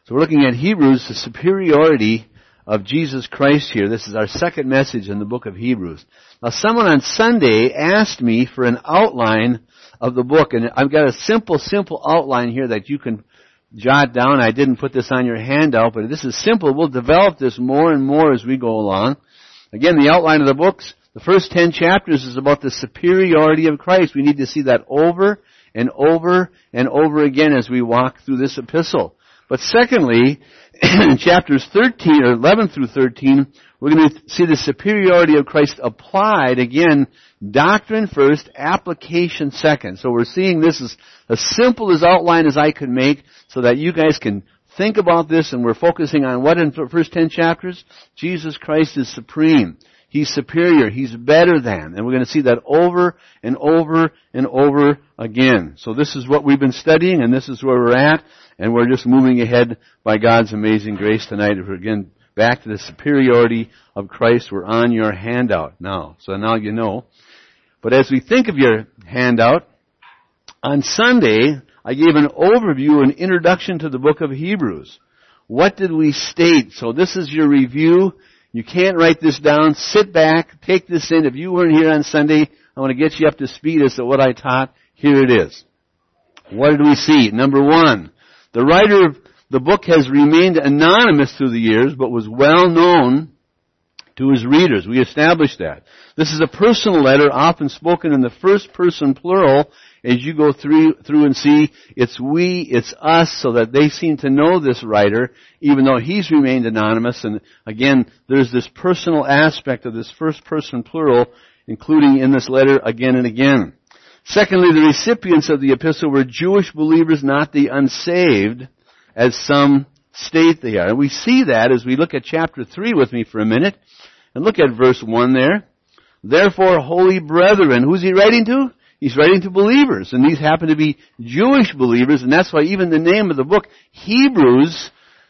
So we're looking at Hebrews, the superiority of Jesus Christ here. This is our second message in the book of Hebrews. Now someone on Sunday asked me for an outline of the book, and I've got a simple outline here that you can jot down. I didn't put this on your handout, but this is simple. We'll develop this more and more as we go along. Again, the outline of the books, the first 10 chapters is about the superiority of Christ. We need to see that over and over and over again as we walk through this epistle. But secondly, in chapters 13 or 11 through 13, we're going to see the superiority of Christ applied. Again, doctrine first, application second. So we're seeing this as simple as outline as I could make so that you guys can think about this, and we're focusing on what in the first 10 chapters? Jesus Christ is supreme. He's superior. He's better than. And we're going to see that over and over and over again. So this is what we've been studying, and this is where we're at. And we're just moving ahead by God's amazing grace tonight. We're again back to the superiority of Christ. We're on your handout now. So now you know. But as we think of your handout, on Sunday, I gave an overview, an introduction to the book of Hebrews. What did we state? So this is your review. You can't write this down. Sit back, take this in. If you weren't here on Sunday, I want to get you up to speed as to what I taught. Here it is. What did we see? Number one, the writer of the book has remained anonymous through the years, but was well known to his readers. We established that. This is a personal letter, often spoken in the first person plural. As you go through and see, it's we, it's us, so that they seem to know this writer, even though he's remained anonymous. And again, there's this personal aspect of this first person plural, including in this letter again and again. Secondly, the recipients of the epistle were Jewish believers, not the unsaved, as some state they are. And we see that as we look at chapter 3 with me for a minute, and look at verse 1 there. Therefore, holy brethren, who's he writing to? He's writing to believers, and these happen to be Jewish believers, and that's why even the name of the book, Hebrews,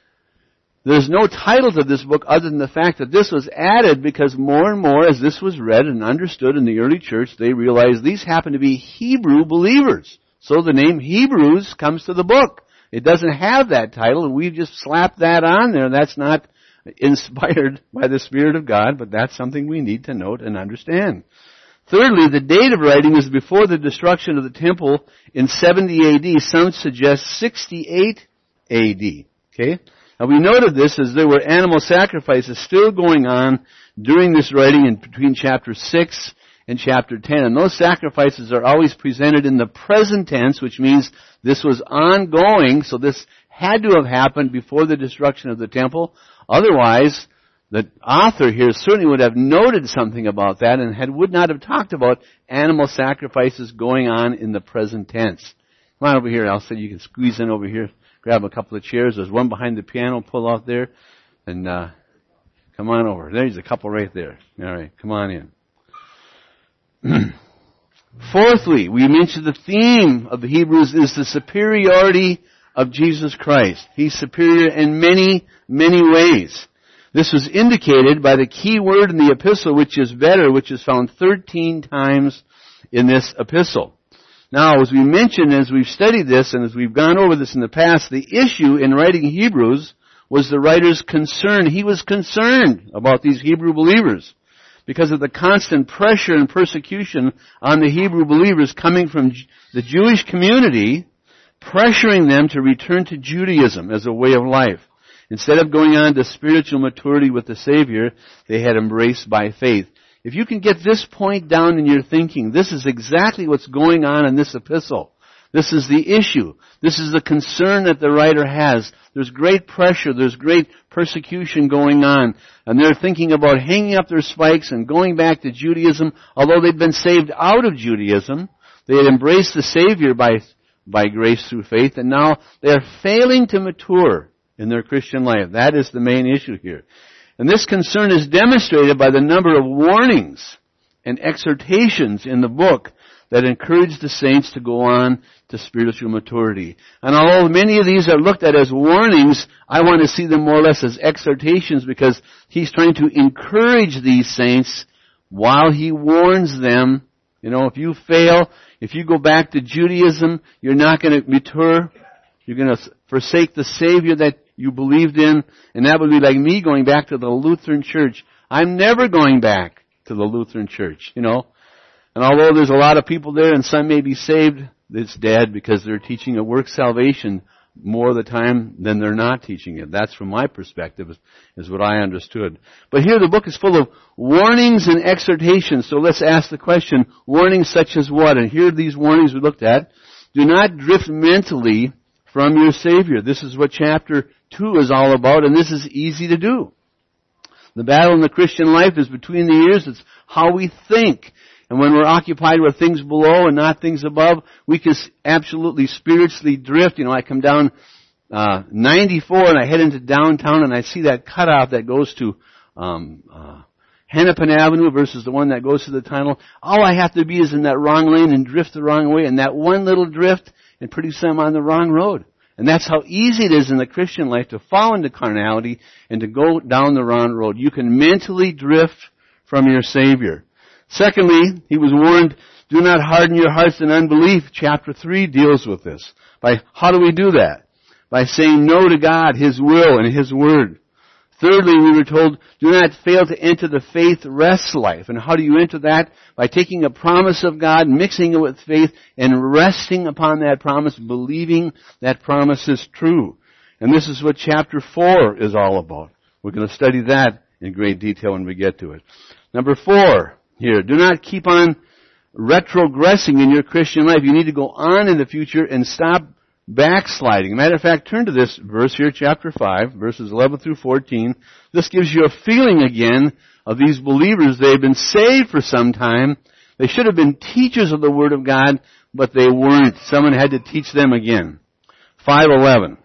there's no title to this book other than the fact that this was added because more and more as this was read and understood in the early church, they realized these happen to be Hebrew believers. So the name Hebrews comes to the book. It doesn't have that title, and we've just slapped that on there. That's not inspired by the Spirit of God, but that's something we need to note and understand. Thirdly, the date of writing is before the destruction of the temple in 70 AD. Some suggest 68 AD. Okay? Now we noted this as there were animal sacrifices still going on during this writing in between chapter 6 and chapter 10. And those sacrifices are always presented in the present tense, which means this was ongoing, so this had to have happened before the destruction of the temple. Otherwise, the author here certainly would have noted something about that and would not have talked about animal sacrifices going on in the present tense. Come on over here, Elsa. You can squeeze in over here. Grab a couple of chairs. There's one behind the piano. Pull out there. And come on over. There's a couple right there. All right. Come on in. Fourthly, we mentioned the theme of the Hebrews is the superiority of Jesus Christ. He's superior in many, many ways. This was indicated by the key word in the epistle, which is better, which is found 13 times in this epistle. Now, as we mentioned, as we've studied this, and as we've gone over this in the past, the issue in writing Hebrews was the writer's concern. He was concerned about these Hebrew believers because of the constant pressure and persecution on the Hebrew believers coming from the Jewish community, pressuring them to return to Judaism as a way of life. Instead of going on to spiritual maturity with the Savior, they had embraced by faith. If you can get this point down in your thinking, this is exactly what's going on in this epistle. This is the issue. This is the concern that the writer has. There's great pressure. There's great persecution going on. And they're thinking about hanging up their spikes and going back to Judaism. Although they'd been saved out of Judaism, they had embraced the Savior by grace through faith, and now they are failing to mature in their Christian life. That is the main issue here. And this concern is demonstrated by the number of warnings and exhortations in the book that encourage the saints to go on to spiritual maturity. And although many of these are looked at as warnings, I want to see them more or less as exhortations because he's trying to encourage these saints while he warns them. You know, if you fail, if you go back to Judaism, you're not going to mature. You're going to forsake the Savior that you believed in, and that would be like me going back to the Lutheran Church. I'm never going back to the Lutheran Church, you know. And although there's a lot of people there and some may be saved, it's dead because they're teaching a work salvation more of the time than they're not teaching it. That's from my perspective, is what I understood. But here the book is full of warnings and exhortations. So let's ask the question, warnings such as what? And here are these warnings we looked at. Do not drift mentally from your Savior. This is what chapter 2 is all about, and this is easy to do. The battle in the Christian life is between the ears. It's how we think. And when we're occupied with things below and not things above, we can absolutely spiritually drift. You know, I come down 94 and I head into downtown and I see that cutoff that goes to Hennepin Avenue versus the one that goes to the tunnel. All I have to be is in that wrong lane and drift the wrong way. And that one little drift, and pretty soon I'm on the wrong road. And that's how easy it is in the Christian life to fall into carnality and to go down the wrong road. You can mentally drift from your Savior. Secondly, he was warned, do not harden your hearts in unbelief. Chapter 3 deals with this. How do we do that? By saying no to God, His will, and His Word. Thirdly, we were told, do not fail to enter the faith rest life. And how do you enter that? By taking a promise of God, mixing it with faith, and resting upon that promise, believing that promise is true. And this is what chapter 4 is all about. We're going to study that in great detail when we get to it. Number 4 here, do not keep on retrogressing in your Christian life. You need to go on in the future and stop backsliding. Matter of fact, turn to this verse here, chapter 5, verses 11 through 14. This gives you a feeling again of these believers. They've been saved for some time. They should have been teachers of the Word of God, but they weren't. Someone had to teach them again. 5:11.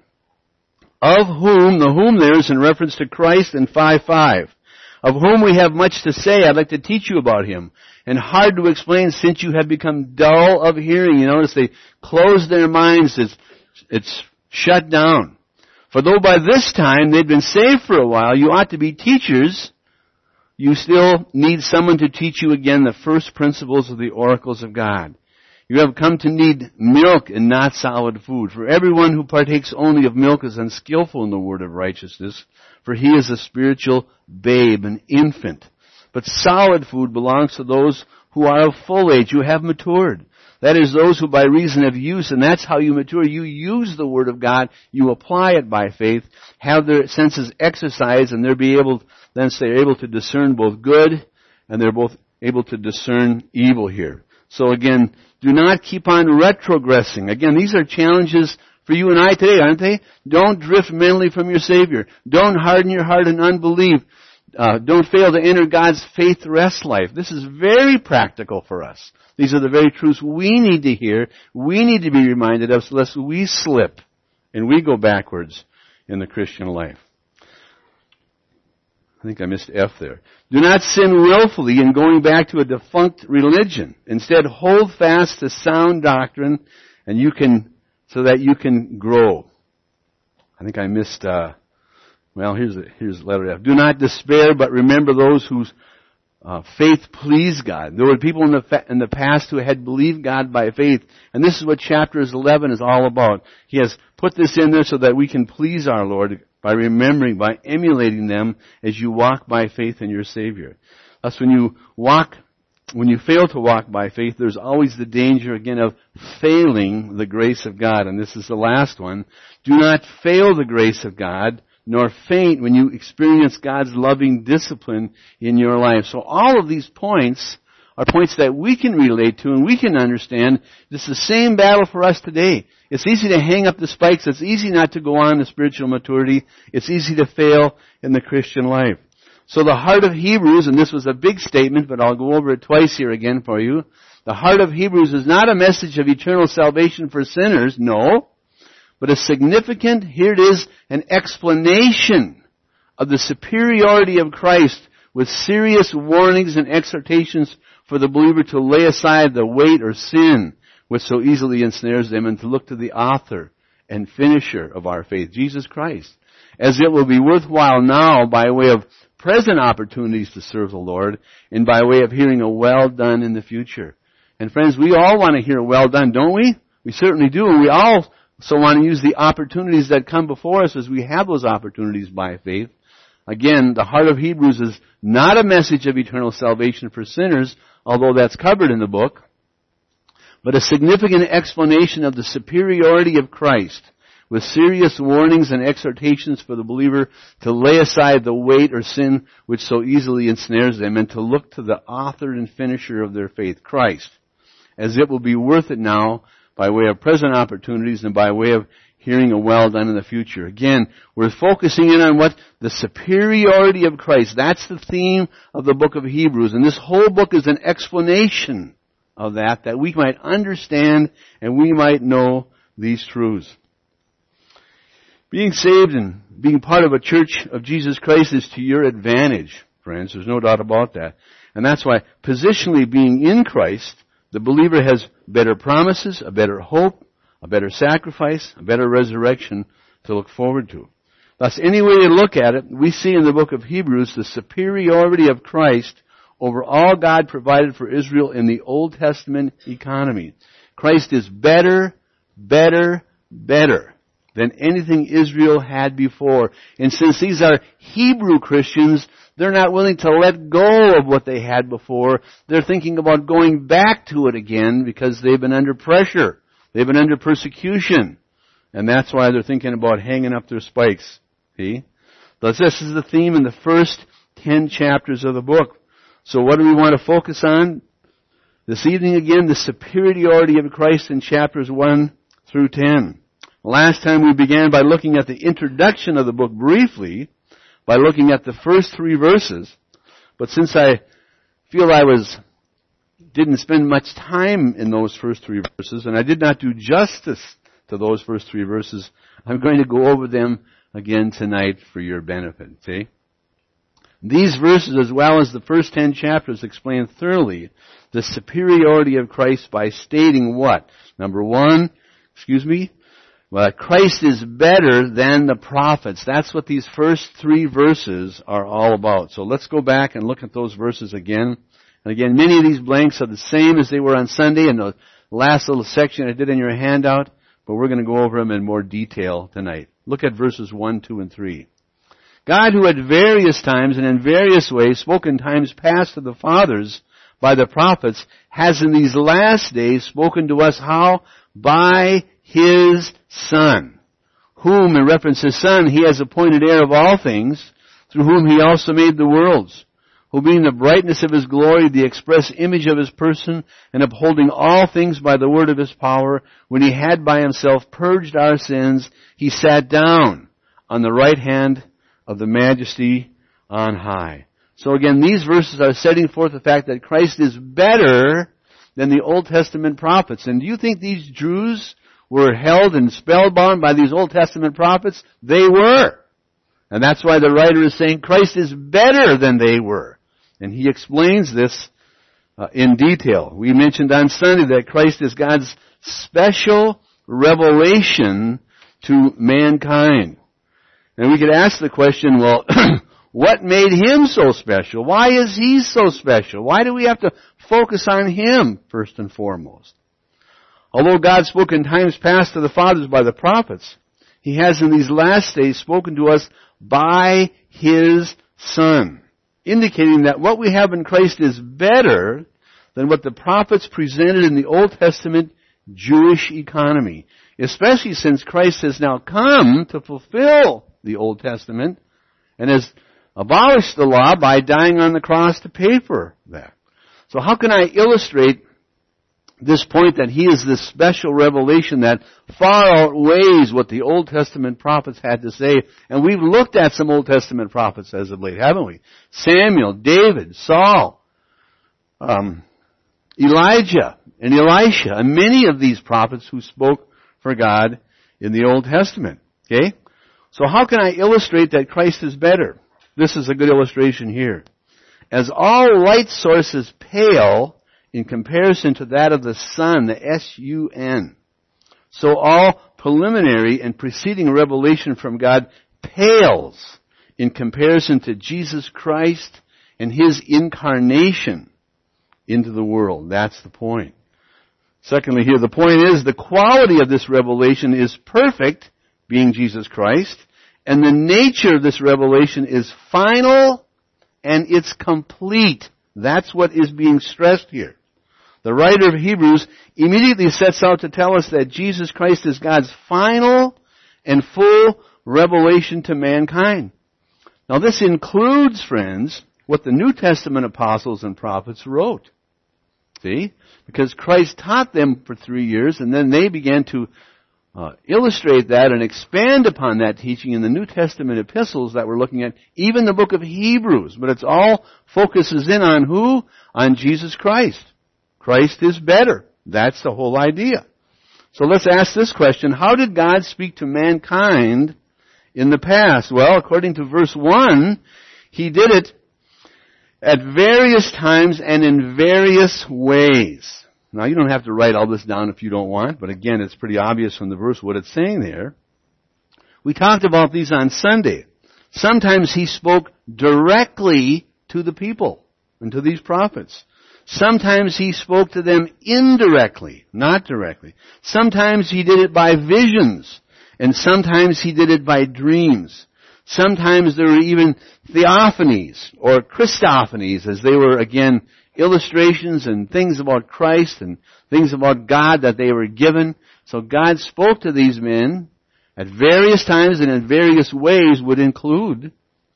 Of whom, the whom there is in reference to Christ in 5:5. Of whom we have much to say. I'd like to teach you about Him. And hard to explain since you have become dull of hearing. You notice they closed their minds. It's shut down. For though by this time they'd been saved for a while, you ought to be teachers. You still need someone to teach you again the first principles of the oracles of God. You have come to need milk and not solid food. For everyone who partakes only of milk is unskillful in the word of righteousness, for he is a spiritual babe, an infant. But solid food belongs to those who are of full age, who have matured. That is, those who by reason of use, and that's how you mature, you use the Word of God, you apply it by faith, have their senses exercised, and they're able to discern both good, and they're both able to discern evil here. So again, do not keep on retrogressing. Again, these are challenges for you and I today, aren't they? Don't drift mentally from your Savior. Don't harden your heart in unbelief. Don't fail to enter God's faith rest life. This is very practical for us. These are the very truths we need to hear, we need to be reminded of, so lest we slip and we go backwards in the Christian life. I think I missed F there. Do not sin willfully in going back to a defunct religion. Instead, hold fast to sound doctrine, and so that you can grow. I think I missed. Here's letter F. Do not despair, but remember those whose faith pleased God. There were people in the past who had believed God by faith, and this is what chapter 11 is all about. He has put this in there so that we can please our Lord by remembering, by emulating them as you walk by faith in your Savior. Thus, when you fail to walk by faith, there's always the danger again of failing the grace of God. And this is the last one. Do not fail the grace of God, nor faint when you experience God's loving discipline in your life. So all of these points are points that we can relate to and we can understand. This is the same battle for us today. It's easy to hang up the spikes. It's easy not to go on to spiritual maturity. It's easy to fail in the Christian life. So the heart of Hebrews, and this was a big statement, but I'll go over it twice here again for you. The heart of Hebrews is not a message of eternal salvation for sinners, no, but a significant, here it is, an explanation of the superiority of Christ with serious warnings and exhortations for the believer to lay aside the weight or sin which so easily ensnares them and to look to the author and finisher of our faith, Jesus Christ, as it will be worthwhile now by way of present opportunities to serve the Lord and by way of hearing a well done in the future. And friends, we all want to hear well done, don't we? We certainly do, and we all So I want to use the opportunities that come before us as we have those opportunities by faith. Again, the heart of Hebrews is not a message of eternal salvation for sinners, although that's covered in the book, but a significant explanation of the superiority of Christ, with serious warnings and exhortations for the believer to lay aside the weight or sin which so easily ensnares them, and to look to the author and finisher of their faith, Christ, as it will be worth it now by way of present opportunities and by way of hearing a well done in the future. Again, we're focusing in on what? The superiority of Christ. That's the theme of the book of Hebrews. And this whole book is an explanation of that we might understand and we might know these truths. Being saved and being part of a church of Jesus Christ is to your advantage, friends. There's no doubt about that. And that's why, positionally being in Christ, the believer has better promises, a better hope, a better sacrifice, a better resurrection to look forward to. Thus, any way you look at it, we see in the book of Hebrews the superiority of Christ over all God provided for Israel in the Old Testament economy. Christ is better, better, better than anything Israel had before. And since these are Hebrew Christians, they're not willing to let go of what they had before. They're thinking about going back to it again because they've been under pressure. They've been under persecution. And that's why they're thinking about hanging up their spikes. See? Thus, this is the theme in the first 10 chapters of the book. So what do we want to focus on? This evening again, the superiority of Christ in chapters 1 through 10. Last time we began by looking at the introduction of the book briefly, by looking at the first 3 verses. But since I feel didn't spend much time in those first 3 verses, and I did not do justice to those first 3 verses, I'm going to go over them again tonight for your benefit. See? These verses, as well as the first 10 chapters, explain thoroughly the superiority of Christ by stating what? Number 1, Christ is better than the prophets. That's what these first 3 verses are all about. So let's go back and look at those verses again. And again, many of these blanks are the same as they were on Sunday in the last little section I did in your handout, but we're going to go over them in more detail tonight. Look at verses 1, 2, and 3. God, who at various times and in various ways spoke in times past to the fathers by the prophets, has in these last days spoken to us how? By His Son, whom, in reference to His Son, He has appointed heir of all things, through whom He also made the worlds, who being the brightness of His glory, the express image of His person, and upholding all things by the word of His power, when He had by Himself purged our sins, He sat down on the right hand of the Majesty on high. So again, these verses are setting forth the fact that Christ is better than the Old Testament prophets. And do you think these Jews were held and spellbound by these Old Testament prophets? They were. And that's why the writer is saying Christ is better than they were. And he explains this in detail. We mentioned on Sunday that Christ is God's special revelation to mankind. And we could ask the question, well, what made Him so special? Why is He so special? Why do we have to focus on Him first and foremost? Although God spoke in times past to the fathers by the prophets, He has in these last days spoken to us by His Son, indicating that what we have in Christ is better than what the prophets presented in the Old Testament Jewish economy, especially since Christ has now come to fulfill the Old Testament and has abolished the law by dying on the cross to pay for that. So how can I illustrate this point that He is this special revelation that far outweighs what the Old Testament prophets had to say? And we've looked at some Old Testament prophets as of late, haven't we? Samuel, David, Saul, Elijah, and Elisha, and many of these prophets who spoke for God in the Old Testament. Okay? So how can I illustrate that Christ is better? This is a good illustration here. As all light sources pale in comparison to that of the sun, the S-U-N, so all preliminary and preceding revelation from God pales in comparison to Jesus Christ and His incarnation into the world. That's the point. Secondly here, the point is the quality of this revelation is perfect, being Jesus Christ, and the nature of this revelation is final and it's complete. That's what is being stressed here. The writer of Hebrews immediately sets out to tell us that Jesus Christ is God's final and full revelation to mankind. Now this includes, friends, what the New Testament apostles and prophets wrote. See? Because Christ taught them for 3 years, and then they began to illustrate that and expand upon that teaching in the New Testament epistles that we're looking at, even the book of Hebrews. But it's all focuses in on who? On Jesus Christ. Christ is better. That's the whole idea. So let's ask this question. How did God speak to mankind in the past? Well, according to verse 1, He did it at various times and in various ways. Now, you don't have to write all this down if you don't want, but again, it's pretty obvious from the verse what it's saying there. We talked about these on Sunday. Sometimes He spoke directly to the people and to these prophets. Sometimes He spoke to them indirectly, not directly. Sometimes He did it by visions, and sometimes He did it by dreams. Sometimes there were even theophanies or Christophanies, as they were, again, illustrations and things about Christ and things about God that they were given. So God spoke to these men at various times and in various ways would include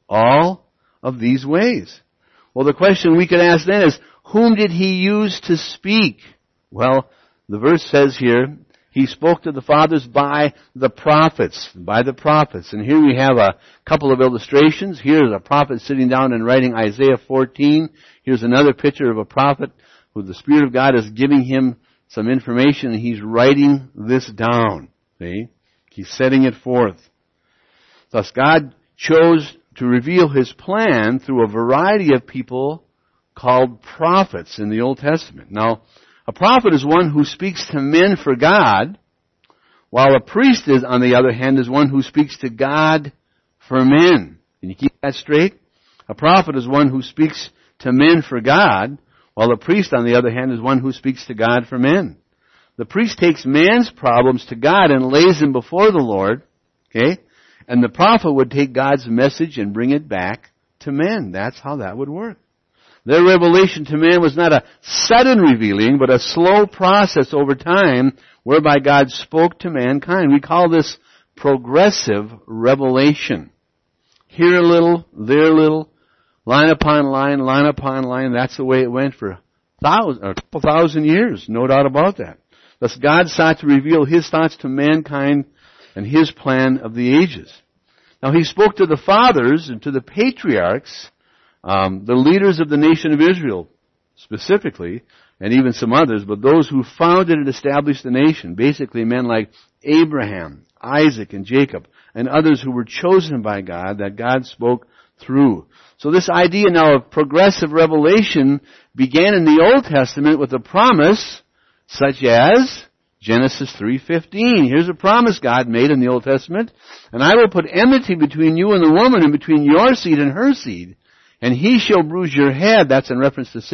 all of these ways. Well, the question we could ask then is, whom did He use to speak? Well, the verse says here, He spoke to the fathers by the prophets. By the prophets. And here we have a couple of illustrations. Here's a prophet sitting down and writing Isaiah 14. Here's another picture of a prophet who the Spirit of God is giving him some information and he's writing this down. See? He's setting it forth. Thus God chose to reveal His plan through a variety of people called prophets in the Old Testament. Now, a prophet is one who speaks to men for God, while a priest is, on the other hand, is one who speaks to God for men. Can you keep that straight? A prophet is one who speaks to men for God, while a priest, on the other hand, is one who speaks to God for men. The priest takes man's problems to God and lays them before the Lord, okay? And the prophet would take God's message and bring it back to men. That's how that would work. Their revelation to man was not a sudden revealing, but a slow process over time whereby God spoke to mankind. We call this progressive revelation. Here a little, there a little, line upon line. That's the way it went for a couple thousand years, no doubt about that. Thus God sought to reveal His thoughts to mankind and His plan of the ages. Now He spoke to the fathers and to the patriarchs, the leaders of the nation of Israel specifically, and even some others, but those who founded and established the nation, basically men like Abraham, Isaac, and Jacob, and others who were chosen by God that God spoke through. So this idea now of progressive revelation began in the Old Testament with a promise such as Genesis 3:15. Here's a promise God made in the Old Testament. And I will put enmity between you and the woman, and between your seed and her seed. And he shall bruise your head. That's in reference to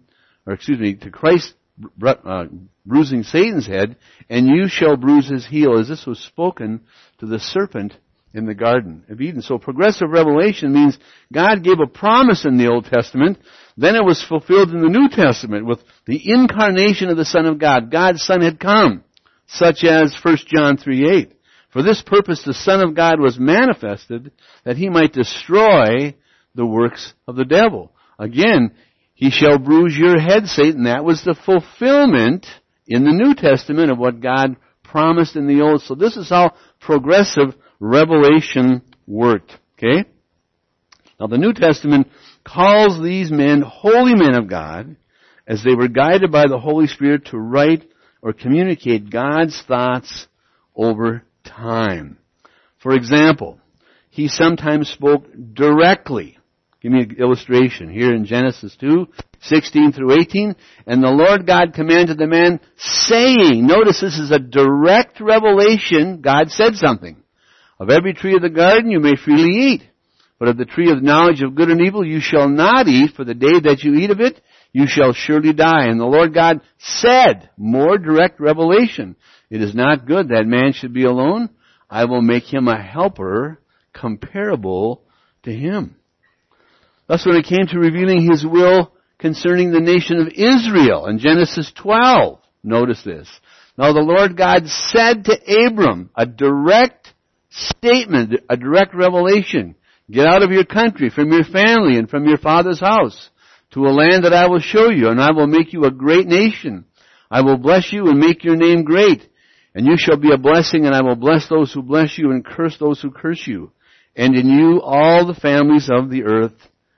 to Christ bruising Satan's head. And you shall bruise his heel, as this was spoken to the serpent in the Garden of Eden. So progressive revelation means God gave a promise in the Old Testament. Then it was fulfilled in the New Testament with the incarnation of the Son of God. God's Son had come, such as 1 John 3:8. For this purpose the Son of God was manifested, that He might destroy the works of the devil. Again, he shall bruise your head, Satan. That was the fulfillment in the New Testament of what God promised in the Old. So this is how progressive revelation worked. Okay? Now the New Testament calls these men holy men of God as they were guided by the Holy Spirit to write or communicate God's thoughts over time. For example, He sometimes spoke directly. Give me an illustration here in Genesis 2:16 through 18. And the Lord God commanded the man, saying, notice this is a direct revelation. God said something. Of every tree of the garden you may freely eat. But of the tree of knowledge of good and evil you shall not eat, for the day that you eat of it, you shall surely die. And the Lord God said, more direct revelation, it is not good that man should be alone. I will make him a helper comparable to him. Thus when it came to revealing his will concerning the nation of Israel in Genesis 12, notice this. Now the Lord God said to Abram, a direct statement, a direct revelation, get out of your country, from your family, and from your father's house, to a land that I will show you, and I will make you a great nation. I will bless you and make your name great, and you shall be a blessing, and I will bless those who bless you and curse those who curse you. And in you all the families of the earth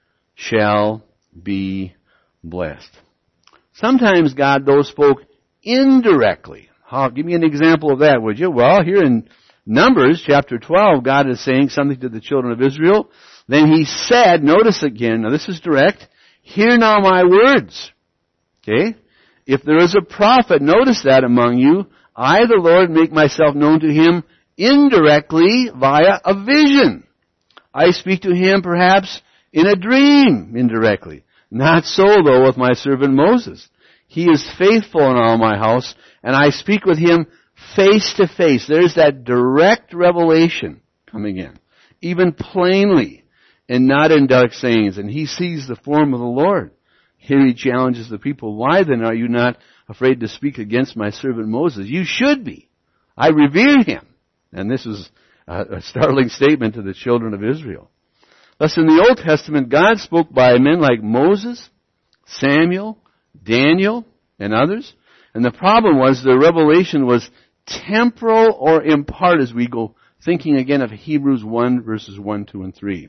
shall be blessed. Sometimes God, though, spoke indirectly. Give me an example of that, would you? Well, here in Numbers chapter 12, God is saying something to the children of Israel. Then He said, notice again, now this is direct, hear now my words. Okay? If there is a prophet, notice that among you, I, the Lord, make myself known to him indirectly via a vision. I speak to him perhaps in a dream indirectly. Not so, though, with my servant Moses. He is faithful in all my house, and I speak with him face to face. There's that direct revelation coming in, even plainly, and not in dark sayings. And he sees the form of the Lord. Here he challenges the people, why then are you not afraid to speak against my servant Moses? You should be. I revere him. And this is a startling statement to the children of Israel. Thus in the Old Testament, God spoke by men like Moses, Samuel, Daniel, and others. And the problem was the revelation was temporal or in part, as we go thinking again of Hebrews 1 verses 1, 2, and 3.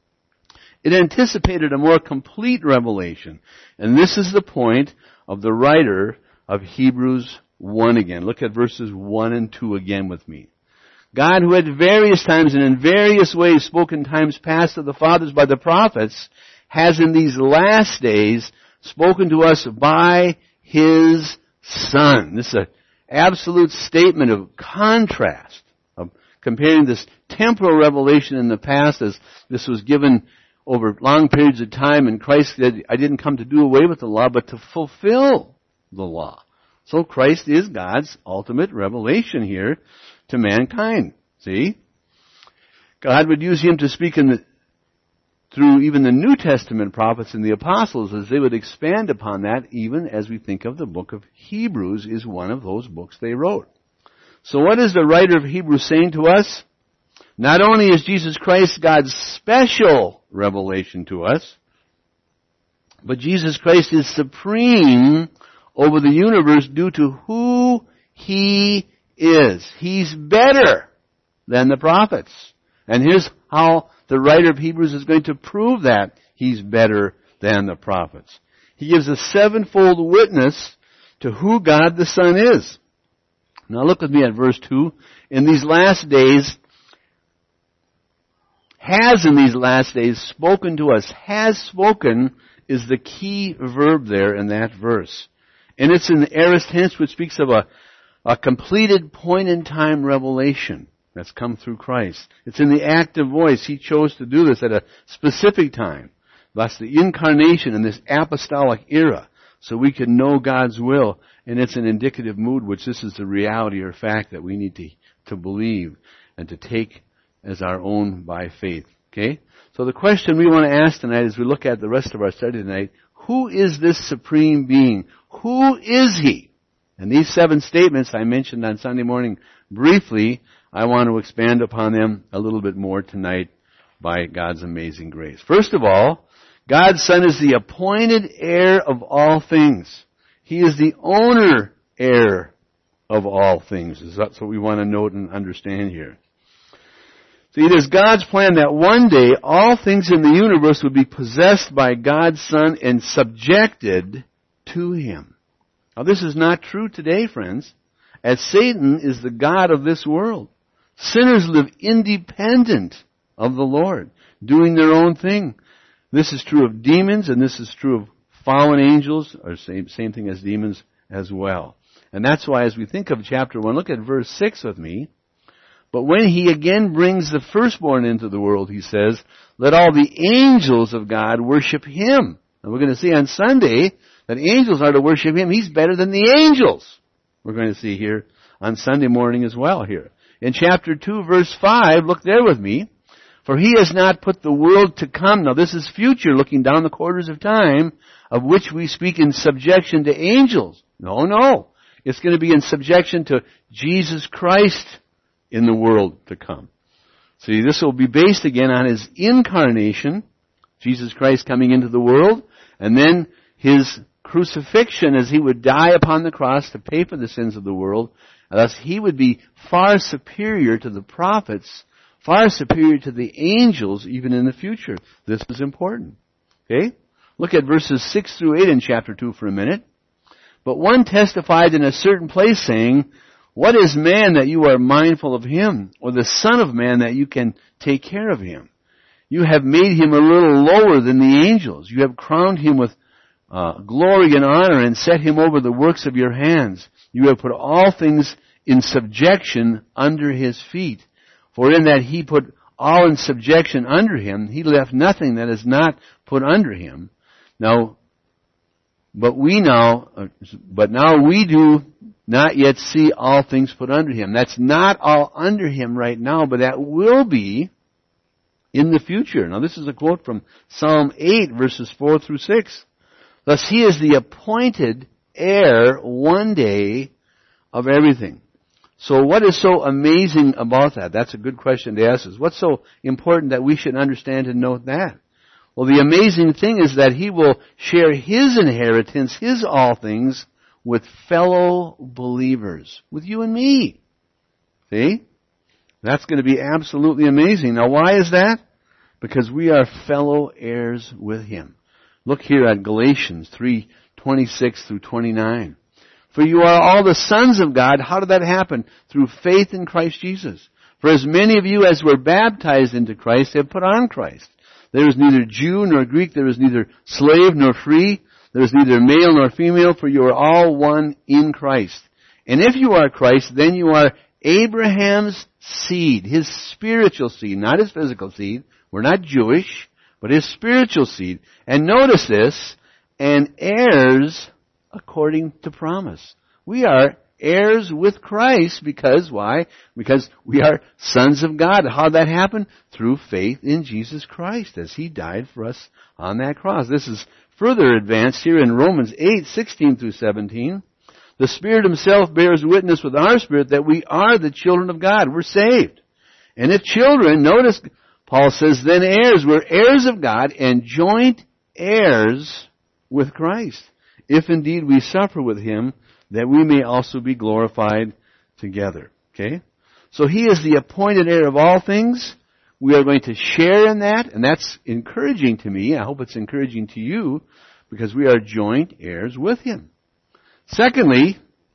It anticipated a more complete revelation. And this is the point of the writer of Hebrews 1 again. Look at verses 1 and 2 again with me. God, who at various times and in various ways spoke in times past to the fathers by the prophets, has in these last days spoken to us by His Son. This is an absolute statement of contrast, of comparing this temporal revelation in the past as this was given over long periods of time, and Christ said, I didn't come to do away with the law, but to fulfill the law. So Christ is God's ultimate revelation here to mankind. See? God would use Him to speak through even the New Testament prophets and the apostles as they would expand upon that, even as we think of the book of Hebrews is one of those books they wrote. So what is the writer of Hebrews saying to us? Not only is Jesus Christ God's special revelation to us, but Jesus Christ is supreme over the universe due to who He is. He's better than the prophets. And here's how the writer of Hebrews is going to prove that He's better than the prophets. He gives a sevenfold witness to who God the Son is. Now look with me at verse 2. In these last days, has in these last days spoken to us. Has spoken is the key verb there in that verse. And it's in the aorist tense, which speaks of a completed point-in-time revelation that's come through Christ. It's in the active voice. He chose to do this at a specific time. That's the incarnation in this apostolic era, so we can know God's will. And it's an indicative mood, which this is the reality or fact that we need to believe and to take as our own by faith. Okay? So the question we want to ask tonight as we look at the rest of our study tonight, who is this supreme being? Who is He? And these 7 statements I mentioned on Sunday morning briefly, I want to expand upon them a little bit more tonight by God's amazing grace. First of all, God's Son is the appointed heir of all things. He is the owner heir of all things. That's what we want to note and understand here. See, it is God's plan that one day all things in the universe would be possessed by God's Son and subjected to Him. Now this is not true today, friends, as Satan is the god of this world. Sinners live independent of the Lord, doing their own thing. This is true of demons, and this is true of fallen angels, or same thing as demons as well. And that's why as we think of chapter 1, look at verse 6 with me. But when he again brings the firstborn into the world, he says, let all the angels of God worship him. And we're going to see on Sunday that angels are to worship him. He's better than the angels. We're going to see here on Sunday morning as well here. In chapter 2, verse 5, look there with me. For he has not put the world to come. Now this is future, looking down the quarters of time, of which we speak in subjection to angels. No. It's going to be in subjection to Jesus Christ in the world to come. See, this will be based again on his incarnation, Jesus Christ coming into the world, and then his crucifixion as he would die upon the cross to pay for the sins of the world. Thus he would be far superior to the prophets, far superior to the angels even in the future. This is important. Okay? Look at verses 6 through 8 in chapter 2 for a minute. But one testified in a certain place, saying, what is man that you are mindful of him, or the son of man that you can take care of him? You have made him a little lower than the angels. You have crowned him with glory and honor and set him over the works of your hands. You have put all things in subjection under his feet. For in that he put all in subjection under him, he left nothing that is not put under him. But now we do not yet see all things put under him. That's not all under him right now, but that will be in the future. Now this is a quote from Psalm 8, verses 4 through 6. Thus he is the appointed heir one day of everything. So what is so amazing about that? That's a good question to ask us. What's so important that we should understand and note that? Well, the amazing thing is that he will share his inheritance, his all things, with fellow believers, with you and me. See? That's going to be absolutely amazing. Now, why is that? Because we are fellow heirs with him. Look here at Galatians 3:26 through 29. For you are all the sons of God. How did that happen? Through faith in Christ Jesus. For as many of you as were baptized into Christ have put on Christ. There is neither Jew nor Greek, there is neither slave nor free, there is neither male nor female, for you are all one in Christ. And if you are Christ, then you are Abraham's seed, his spiritual seed, not his physical seed. We're not Jewish, but his spiritual seed. And notice this, and heirs according to promise. We are heirs with Christ because, why? Because we are sons of God. How did that happen? Through faith in Jesus Christ as he died for us on that cross. This is further advanced here in Romans 8:16 through 17. The Spirit himself bears witness with our spirit that we are the children of God. We're saved. And if children, notice Paul says, then heirs. We're heirs of God and joint heirs with Christ. If indeed we suffer with him, that we may also be glorified together. Okay? So he is the appointed heir of all things. We are going to share in that, and that's encouraging to me. I hope it's encouraging to you, because we are joint heirs with him. Secondly,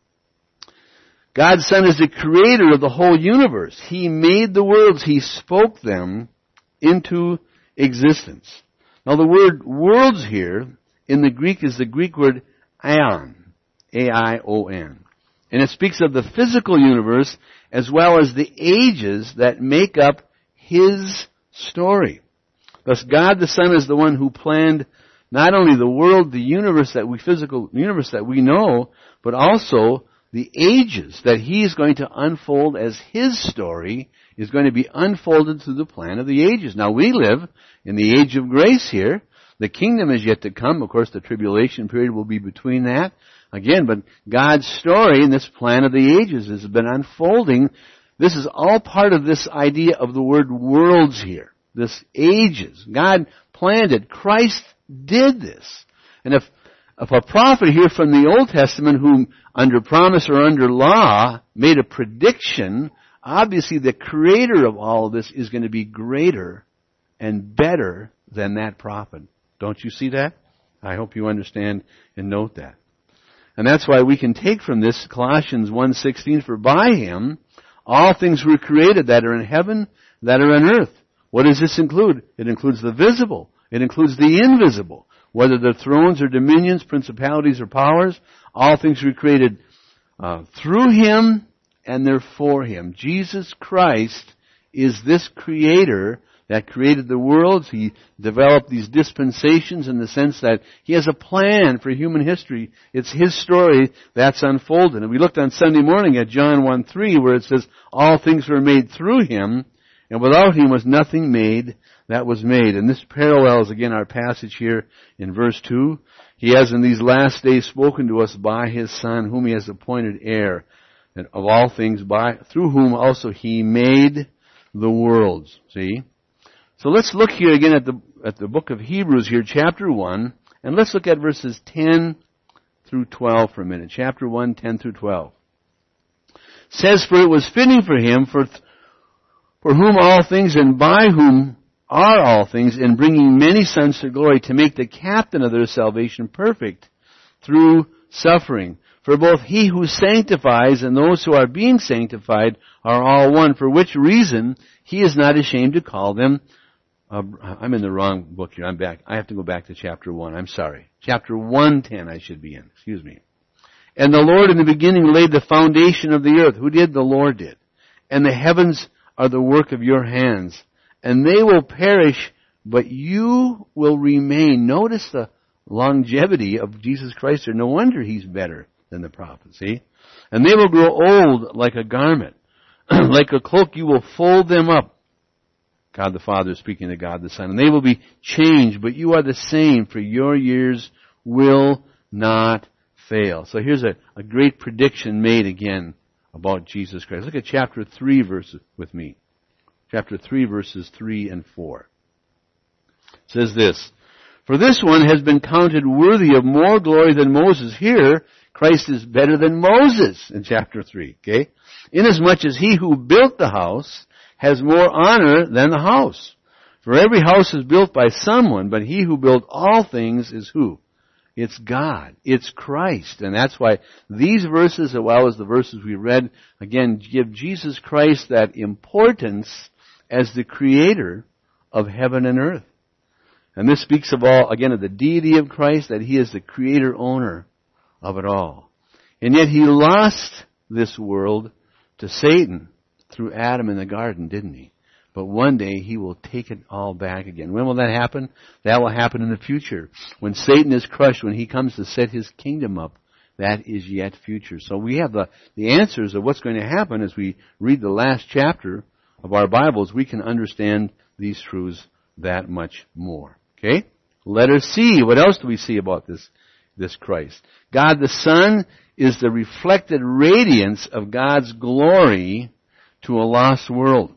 God's Son is the creator of the whole universe. He made the worlds. He spoke them into existence. Now the word worlds here in the Greek is the Greek word aion. A-I-O-N. And it speaks of the physical universe as well as the ages that make up his story. Thus God the Son is the one who planned not only the world, the universe physical universe that we know, but also the ages that he's going to unfold as his story is going to be unfolded through the plan of the ages. Now we live in the age of grace here. The kingdom is yet to come. Of course, the tribulation period will be between that. Again, but God's story in this plan of the ages has been unfolding. This is all part of this idea of the word worlds here. This ages. God planned it. Christ did this. And if a prophet here from the Old Testament who under promise or under law made a prediction, obviously the creator of all of this is going to be greater and better than that prophet. Don't you see that? I hope you understand and note that. And that's why we can take from this Colossians 1:16, for by him all things were created that are in heaven, that are on earth. What does this include? It includes the visible. It includes the invisible. Whether they're thrones or dominions, principalities or powers, all things were created through him and they're for Him. Jesus Christ is this Creator that created the worlds. He developed these dispensations in the sense that He has a plan for human history. It's His story that's unfolded. And we looked on Sunday morning at John 1:3 where it says, all things were made through Him, and without Him was nothing made that was made. And this parallels again our passage here in verse 2. He has in these last days spoken to us by His Son, whom He has appointed heir and of all things, through whom also He made the worlds. See? So let's look here again at the book of Hebrews here, chapter 1, and let's look at verses 10 through 12 for a minute. Chapter 1, 10 through 12. It says, for it was fitting for Him, for whom all things and by whom are all things, in bringing many sons to glory, to make the captain of their salvation perfect through suffering. For both He who sanctifies and those who are being sanctified are all one, for which reason He is not ashamed to call them. I'm in the wrong book here. I'm back. I have to go back to chapter 1. I'm sorry. Chapter 1:10 I should be in. Excuse me. And the Lord in the beginning laid the foundation of the earth. Who did? The Lord did. And the heavens are the work of your hands. And they will perish, but you will remain. Notice the longevity of Jesus Christ. No wonder He's better than the prophets. See? And they will grow old like a garment. Like a cloak you will fold them up. God the Father speaking to God the Son. And they will be changed, but you are the same, for your years will not fail. So here's a great prediction made again about Jesus Christ. Look at chapter 3 verses with me. Chapter 3 verses 3 and 4. It says this, for this one has been counted worthy of more glory than Moses. Here, Christ is better than Moses in chapter 3, okay? Inasmuch as he who built the house has more honor than the house. For every house is built by someone, but He who built all things is who? It's God. It's Christ. And that's why these verses, as well as the verses we read, again, give Jesus Christ that importance as the Creator of heaven and earth. And this speaks of all, again, of the deity of Christ, that He is the Creator owner of it all. And yet He lost this world to Satan through Adam in the garden, didn't He? But one day He will take it all back again. When will that happen? That will happen in the future. When Satan is crushed, when he comes to set his kingdom up, that is yet future. So we have the answers of what's going to happen as we read the last chapter of our Bibles. We can understand these truths that much more. Okay? Let us see. What else do we see about this Christ? God the Son is the reflected radiance of God's glory to a lost world.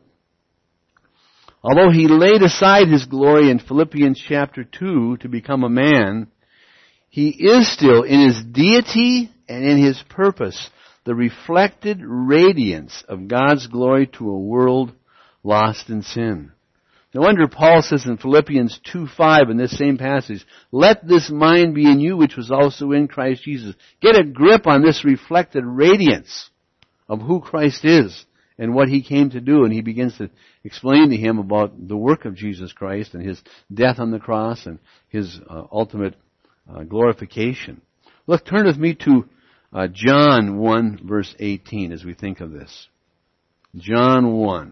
Although He laid aside His glory in Philippians chapter 2 to become a man, He is still in His deity and in His purpose the reflected radiance of God's glory to a world lost in sin. No wonder Paul says in Philippians 2:5 in this same passage, let this mind be in you which was also in Christ Jesus. Get a grip on this reflected radiance of who Christ is and what He came to do. And he begins to explain to him about the work of Jesus Christ and His death on the cross and His ultimate glorification. Look, turn with me to John 1 verse 18 as we think of this. John 1.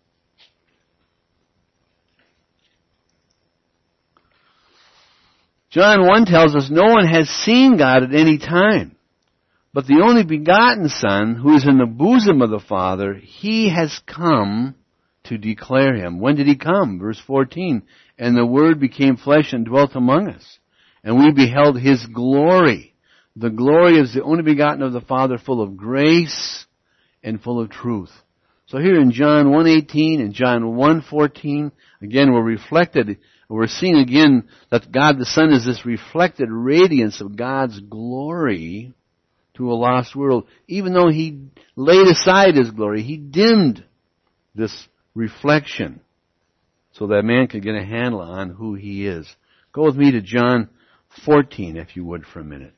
John 1 tells us no one has seen God at any time. But the only begotten Son, who is in the bosom of the Father, He has come to declare Him. When did He come? Verse 14. And the Word became flesh and dwelt among us. And we beheld His glory. The glory is the only begotten of the Father, full of grace and full of truth. So here in John 1:18 and John 1:14, again we're seeing again that God the Son is this reflected radiance of God's glory to a lost world. Even though He laid aside His glory, He dimmed this reflection so that man could get a handle on who He is. Go with me to John 14, if you would, for a minute.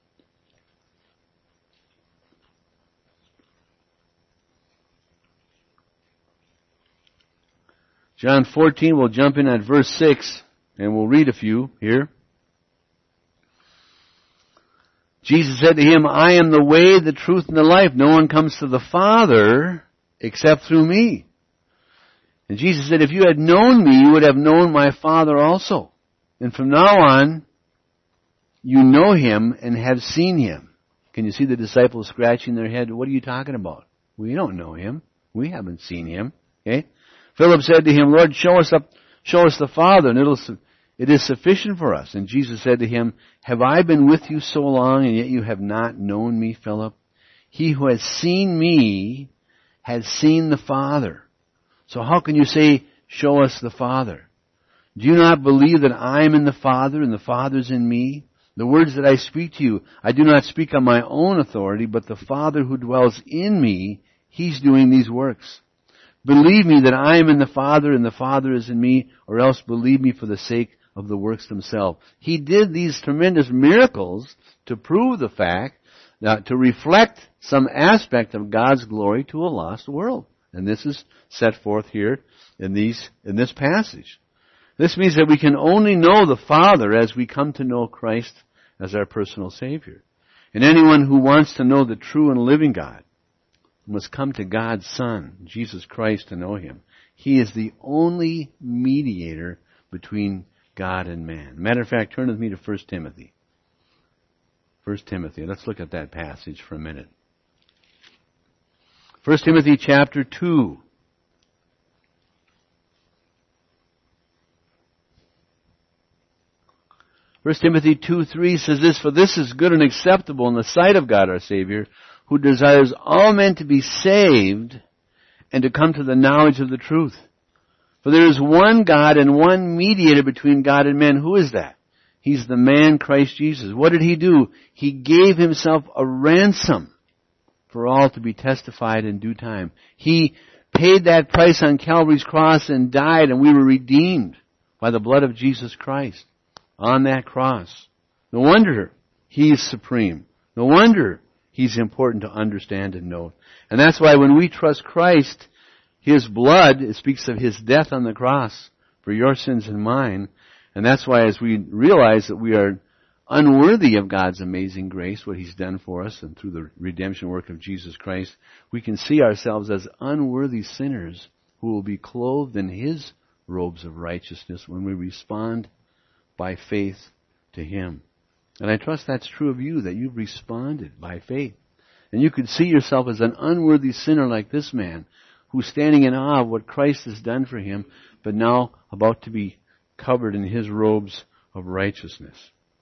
John 14, we'll jump in at verse 6, and we'll read a few here. Jesus said to him, I am the way, the truth, and the life. No one comes to the Father except through me. And Jesus said, if you had known me, you would have known my Father also. And from now on, you know him and have seen him. Can you see the disciples scratching their head? What are you talking about? We don't know him. We haven't seen him. Okay? Philip said to him, Lord, show us the Father, and it is sufficient for us. And Jesus said to him, have I been with you so long, and yet you have not known me, Philip? He who has seen me has seen the Father. So how can you say, show us the Father? Do you not believe that I am in the Father, and the Father's in me? The words that I speak to you, I do not speak on my own authority, but the Father who dwells in me, he's doing these works. Believe me that I am in the Father and the Father is in me, or else believe me for the sake of the works themselves. He did these tremendous miracles to prove the fact, to reflect some aspect of God's glory to a lost world. And this is set forth here in this passage. This means that we can only know the Father as we come to know Christ as our personal Savior. And anyone who wants to know the true and living God must come to God's Son, Jesus Christ, to know Him. He is the only mediator between God and man. Matter of fact, turn with me to 1 Timothy. 1 Timothy. Let's look at that passage for a minute. 1 Timothy chapter 2. First Timothy 2:3 says this, for this is good and acceptable in the sight of God our Savior, who desires all men to be saved and to come to the knowledge of the truth. For there is one God and one mediator between God and men. Who is that? He's the man Christ Jesus. What did He do? He gave Himself a ransom for all to be testified in due time. He paid that price on Calvary's cross and died, and we were redeemed by the blood of Jesus Christ on that cross. No wonder He is supreme. No wonder He's important to understand and know. And that's why when we trust Christ, His blood, it speaks of His death on the cross for your sins and mine. And that's why as we realize that we are unworthy of God's amazing grace, what He's done for us, and through the redemption work of Jesus Christ, we can see ourselves as unworthy sinners who will be clothed in His robes of righteousness when we respond by faith to Him. And I trust that's true of you, that you've responded by faith. And you could see yourself as an unworthy sinner like this man, who's standing in awe of what Christ has done for him, but now about to be covered in His robes of righteousness.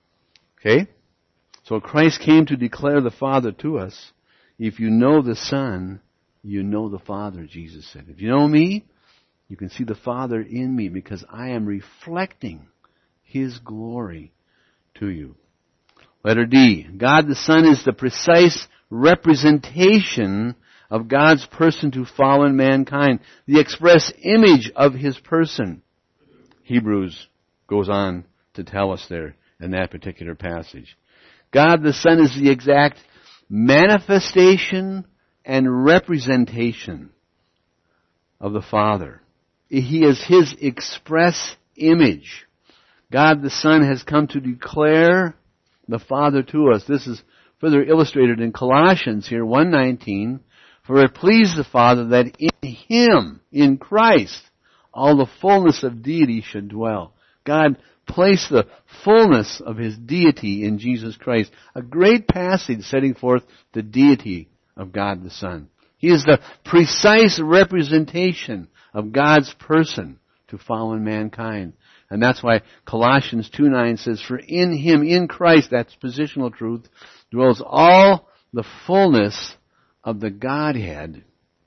Okay? So Christ came to declare the Father to us. If you know the Son, you know the Father, Jesus said. If you know me, you can see the Father in me, because I am reflecting His glory to you. Letter D. God the Son is the precise representation of God's person to fallen mankind, the express image of His person. Hebrews goes on to tell us there in that particular passage. God the Son is the exact manifestation and representation of the Father. He is His express image. God the Son has come to declare the Father to us. This is further illustrated in Colossians here, 1:19. For it pleased the Father that in Him, in Christ, all the fullness of deity should dwell. God placed the fullness of His deity in Jesus Christ. A great passage setting forth the deity of God the Son. He is the precise representation of God's person to fallen mankind. And that's why Colossians 2:9 says, for in Him, in Christ, that's positional truth, dwells all the fullness of the Godhead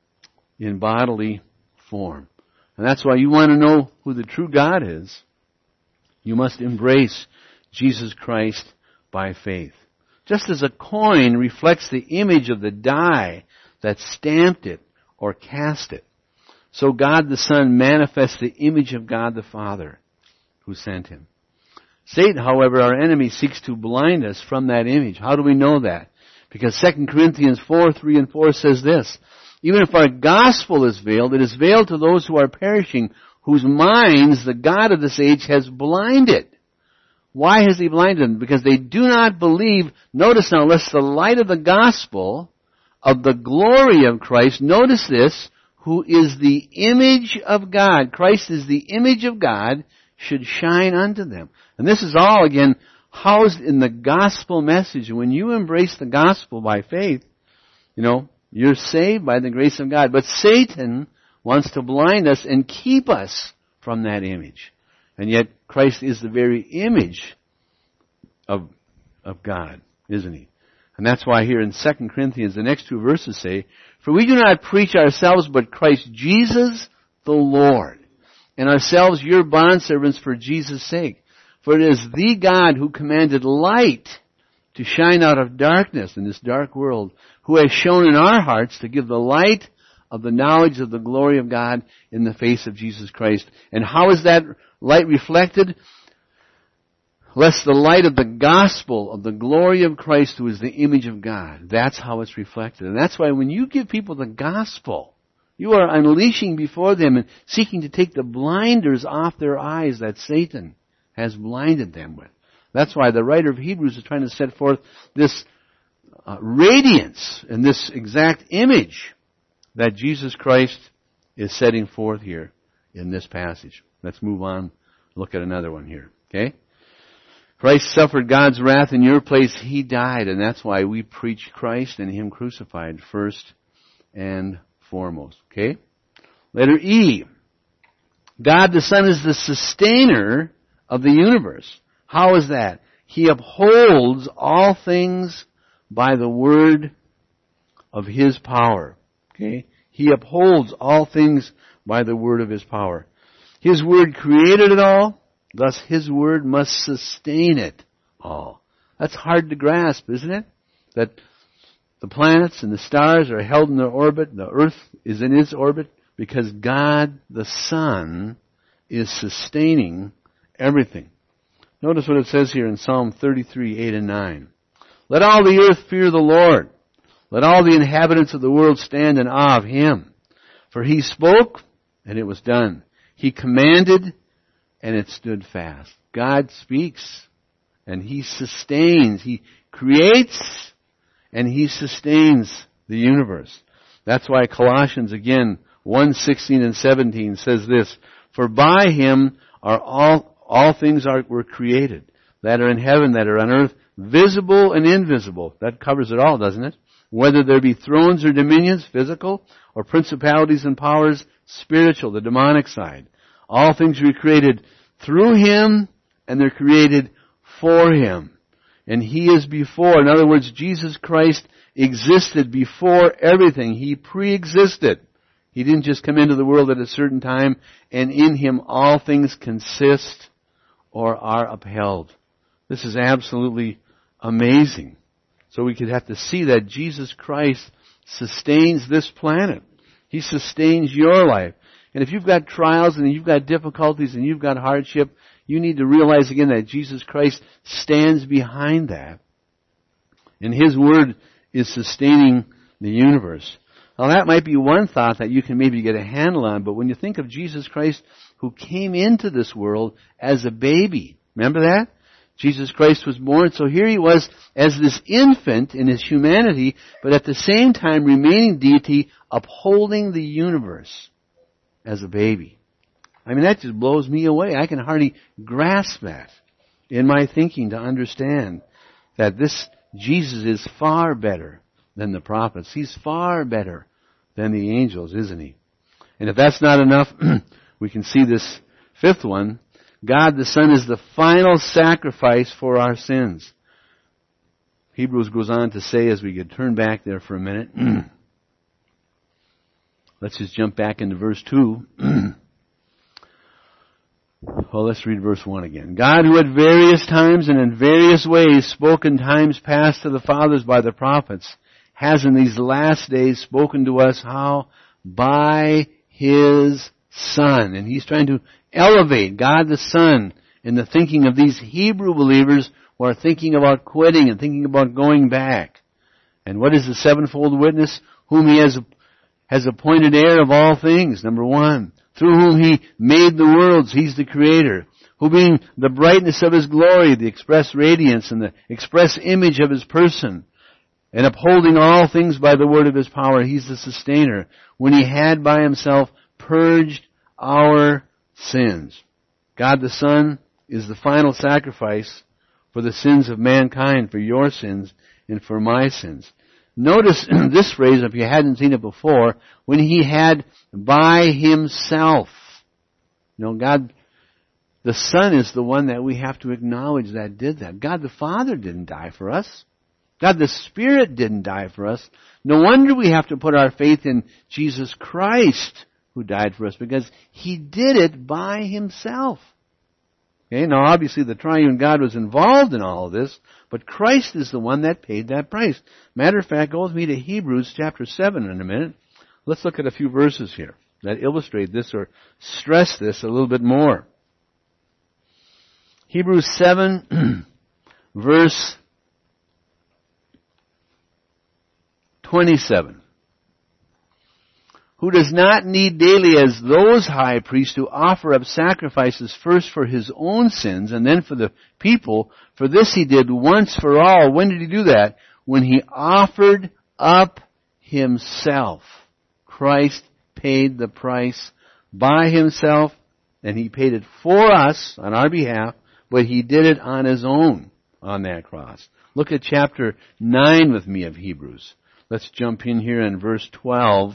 in bodily form. And that's why you want to know who the true God is. You must embrace Jesus Christ by faith. Just as a coin reflects the image of the die that stamped it or cast it, so God the Son manifests the image of God the Father who sent Him. Satan, however, our enemy, seeks to blind us from that image. How do we know that? Because 2 Corinthians 4:3 and 4 says this, even if our gospel is veiled, it is veiled to those who are perishing, whose minds the God of this age has blinded, Why has he blinded them? Because they do not believe, notice now, lest the light of the gospel of the glory of Christ, notice this, who is the image of God, Christ is the image of God, should shine unto them. And this is all, again, housed in the gospel message. And when you embrace the gospel by faith, you're saved by the grace of God. But Satan wants to blind us and keep us from that image. And yet, Christ is the very image of God, isn't he? And that's why here in 2 Corinthians, the next two verses say, "For we do not preach ourselves, but Christ Jesus the Lord, and ourselves your bondservants for Jesus' sake. For it is the God who commanded light to shine out of darkness in this dark world, who has shown in our hearts to give the light of the knowledge of the glory of God in the face of Jesus Christ." And how is that light reflected? Lest the light of the gospel of the glory of Christ, who is the image of God. That's how it's reflected. And that's why when you give people the gospel, you are unleashing before them and seeking to take the blinders off their eyes that Satan has blinded them with. That's why the writer of Hebrews is trying to set forth this radiance and this exact image that Jesus Christ is setting forth here in this passage. Let's move on. Look at another one here. Okay? Christ suffered God's wrath in your place. He died, and that's why we preach Christ and Him crucified first and foremost. Okay? Letter E. God the Son is the sustainer of the universe. How is that? He upholds all things by the word of His power. Okay? He upholds all things by the word of His power. His word created it all. Thus, His word must sustain it all. That's hard to grasp, isn't it? That the planets and the stars are held in their orbit. The earth is in its orbit because God, the Son, is sustaining everything. Notice what it says here in Psalm 33, 8 and 9. "Let all the earth fear the Lord. Let all the inhabitants of the world stand in awe of Him. For He spoke, and it was done. He commanded, and it stood fast." God speaks, and He sustains. He creates, and He sustains the universe. That's why Colossians, again, 1:16 and 17 says this, "For by Him are all things were created, that are in heaven, that are on earth, visible and invisible." That covers it all, doesn't it? "Whether there be thrones or dominions, physical, or principalities and powers, spiritual," the demonic side. All things were created through Him, and they're created for Him. And He is before. In other words, Jesus Christ existed before everything. He pre-existed. He didn't just come into the world at a certain time, and in Him all things consist or are upheld. This is absolutely amazing. So we could have to see that Jesus Christ sustains this planet. He sustains your life. And if you've got trials and you've got difficulties and you've got hardship, you need to realize again that Jesus Christ stands behind that. And His Word is sustaining the universe. Now that might be one thought that you can maybe get a handle on, but when you think of Jesus Christ who came into this world as a baby, remember that? Jesus Christ was born, so here He was as this infant in His humanity, but at the same time remaining deity, upholding the universe as a baby. I mean, that just blows me away. I can hardly grasp that in my thinking to understand that this Jesus is far better than the prophets. He's far better than the angels, isn't He? And if that's not enough, we can see this fifth one. God the Son is the final sacrifice for our sins. Hebrews goes on to say, as we could turn back there for a minute, let's just jump back into verse 2. Well, let's read verse 1 again. "God, who at various times and in various ways spoke in times past to the fathers by the prophets, has in these last days spoken to us how? By His Son." And He's trying to elevate God the Son in the thinking of these Hebrew believers who are thinking about quitting and thinking about going back. And what is the sevenfold witness? Whom He has appointed heir of all things, number one. Through whom He made the worlds. He's the Creator. who being the brightness of His glory, the express radiance and the express image of His person, and upholding all things by the word of His power, He's the sustainer, when He had by Himself purged our sins. God the Son is the final sacrifice for the sins of mankind, for your sins and for my sins. Notice this phrase, if you hadn't seen it before, when He had by Himself. God, the Son is the one that we have to acknowledge that did that. God the Father didn't die for us. God the Spirit didn't die for us. No wonder we have to put our faith in Jesus Christ, who died for us, because He did it by Himself. Okay, now obviously the triune God was involved in all of this, but Christ is the one that paid that price. Matter of fact, go with me to Hebrews chapter 7 in a minute. Let's look at a few verses here that illustrate this or stress this a little bit more. Hebrews 7, verse 27. Who does not need daily as those high priests to offer up sacrifices first for His own sins and then for the people. For this He did once for all. When did He do that? When He offered up Himself. Christ paid the price by Himself, and He paid it for us on our behalf, but He did it on His own on that cross. Look at chapter 9 with me of Hebrews. Let's jump in here in verse 12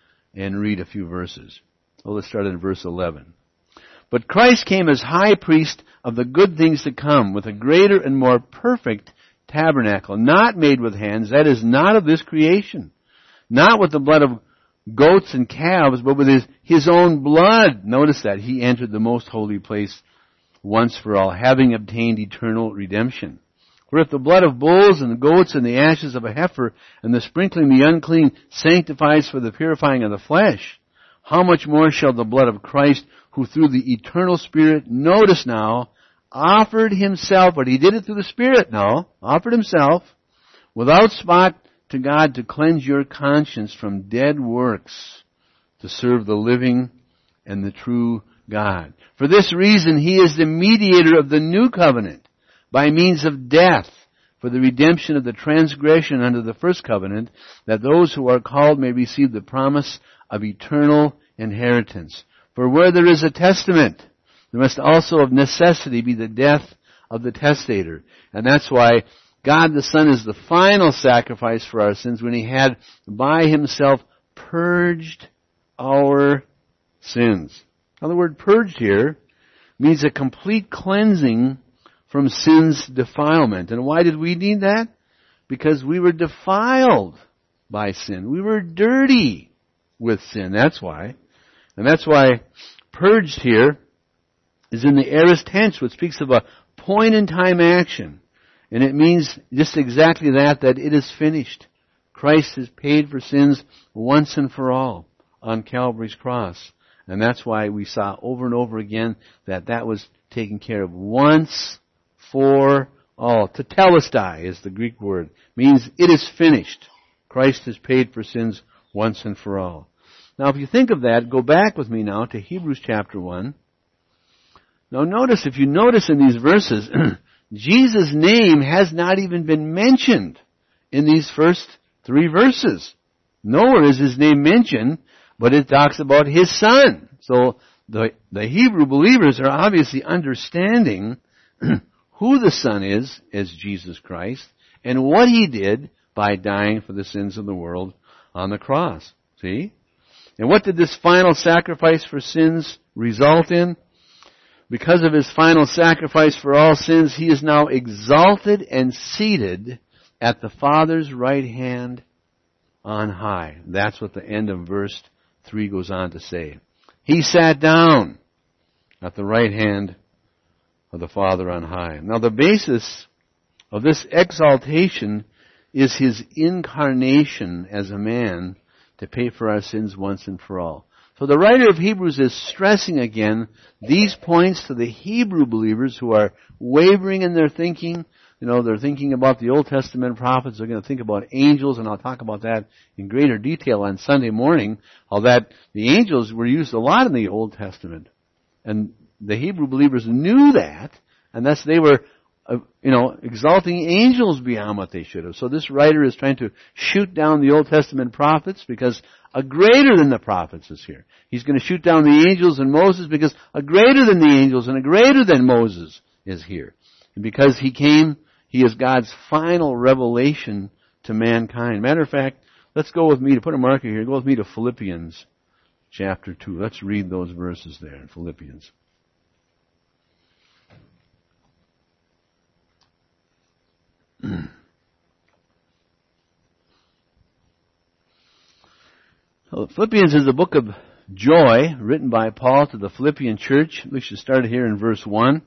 and read a few verses. Well, let's start in verse 11. But Christ came as high priest of the good things to come, with a greater and more perfect tabernacle, not made with hands, that is, not of this creation, not with the blood of goats and calves, but with his own blood. Notice that He entered the most holy place once for all, having obtained eternal redemption. For if the blood of bulls and goats and the ashes of a heifer and the sprinkling the unclean sanctifies for the purifying of the flesh, how much more shall the blood of Christ, who through the eternal Spirit, notice now, offered Himself, but He did it through the Spirit now, offered Himself, without spot to God, to cleanse your conscience from dead works, to serve the living and the true God. For this reason He is the mediator of the new covenant, by means of death, for the redemption of the transgression under the first covenant, that those who are called may receive the promise of eternal inheritance. For where there is a testament, there must also of necessity be the death of the testator. And that's why God the Son is the final sacrifice for our sins, when He had by Himself purged our sins. Now the word purged here means a complete cleansing from sin's defilement. And why did we need that? Because we were defiled by sin. We were dirty with sin. That's why. And that's why purged here is in the aorist tense, which speaks of a point-in-time action. And it means just exactly that it is finished. Christ has paid for sins once and for all on Calvary's cross. And that's why we saw over and over again that was taken care of once for all. Tetelestai is the Greek word. Means it is finished. Christ has paid for sins once and for all. Now if you think of that, go back with me now to Hebrews chapter 1. Now if you notice in these verses, Jesus' name has not even been mentioned in these first 3 verses. Nowhere is His name mentioned, but it talks about His Son. So the Hebrew believers are obviously understanding who the Son is as Jesus Christ, and what He did by dying for the sins of the world on the cross. See? And what did this final sacrifice for sins result in? Because of His final sacrifice for all sins, He is now exalted and seated at the Father's right hand on high. That's what the end of verse 3 goes on to say. He sat down at the right hand of the Father on high. Now the basis of this exaltation is His incarnation as a man to pay for our sins once and for all. So the writer of Hebrews is stressing again these points to the Hebrew believers who are wavering in their thinking. They're thinking about the Old Testament prophets. They're going to think about angels, and I'll talk about that in greater detail on Sunday morning, how that the angels were used a lot in the Old Testament. And the Hebrew believers knew that, and thus they were, exalting angels beyond what they should have. So this writer is trying to shoot down the Old Testament prophets because a greater than the prophets is here. He's going to shoot down the angels and Moses because a greater than the angels and a greater than Moses is here. And because he came, he is God's final revelation to mankind. Matter of fact, let's go with me, to put a marker here, go with me to Philippians chapter 2. Let's read those verses there in Philippians. Philippians is a book of joy written by Paul to the Philippian church. We should start here in verse 1.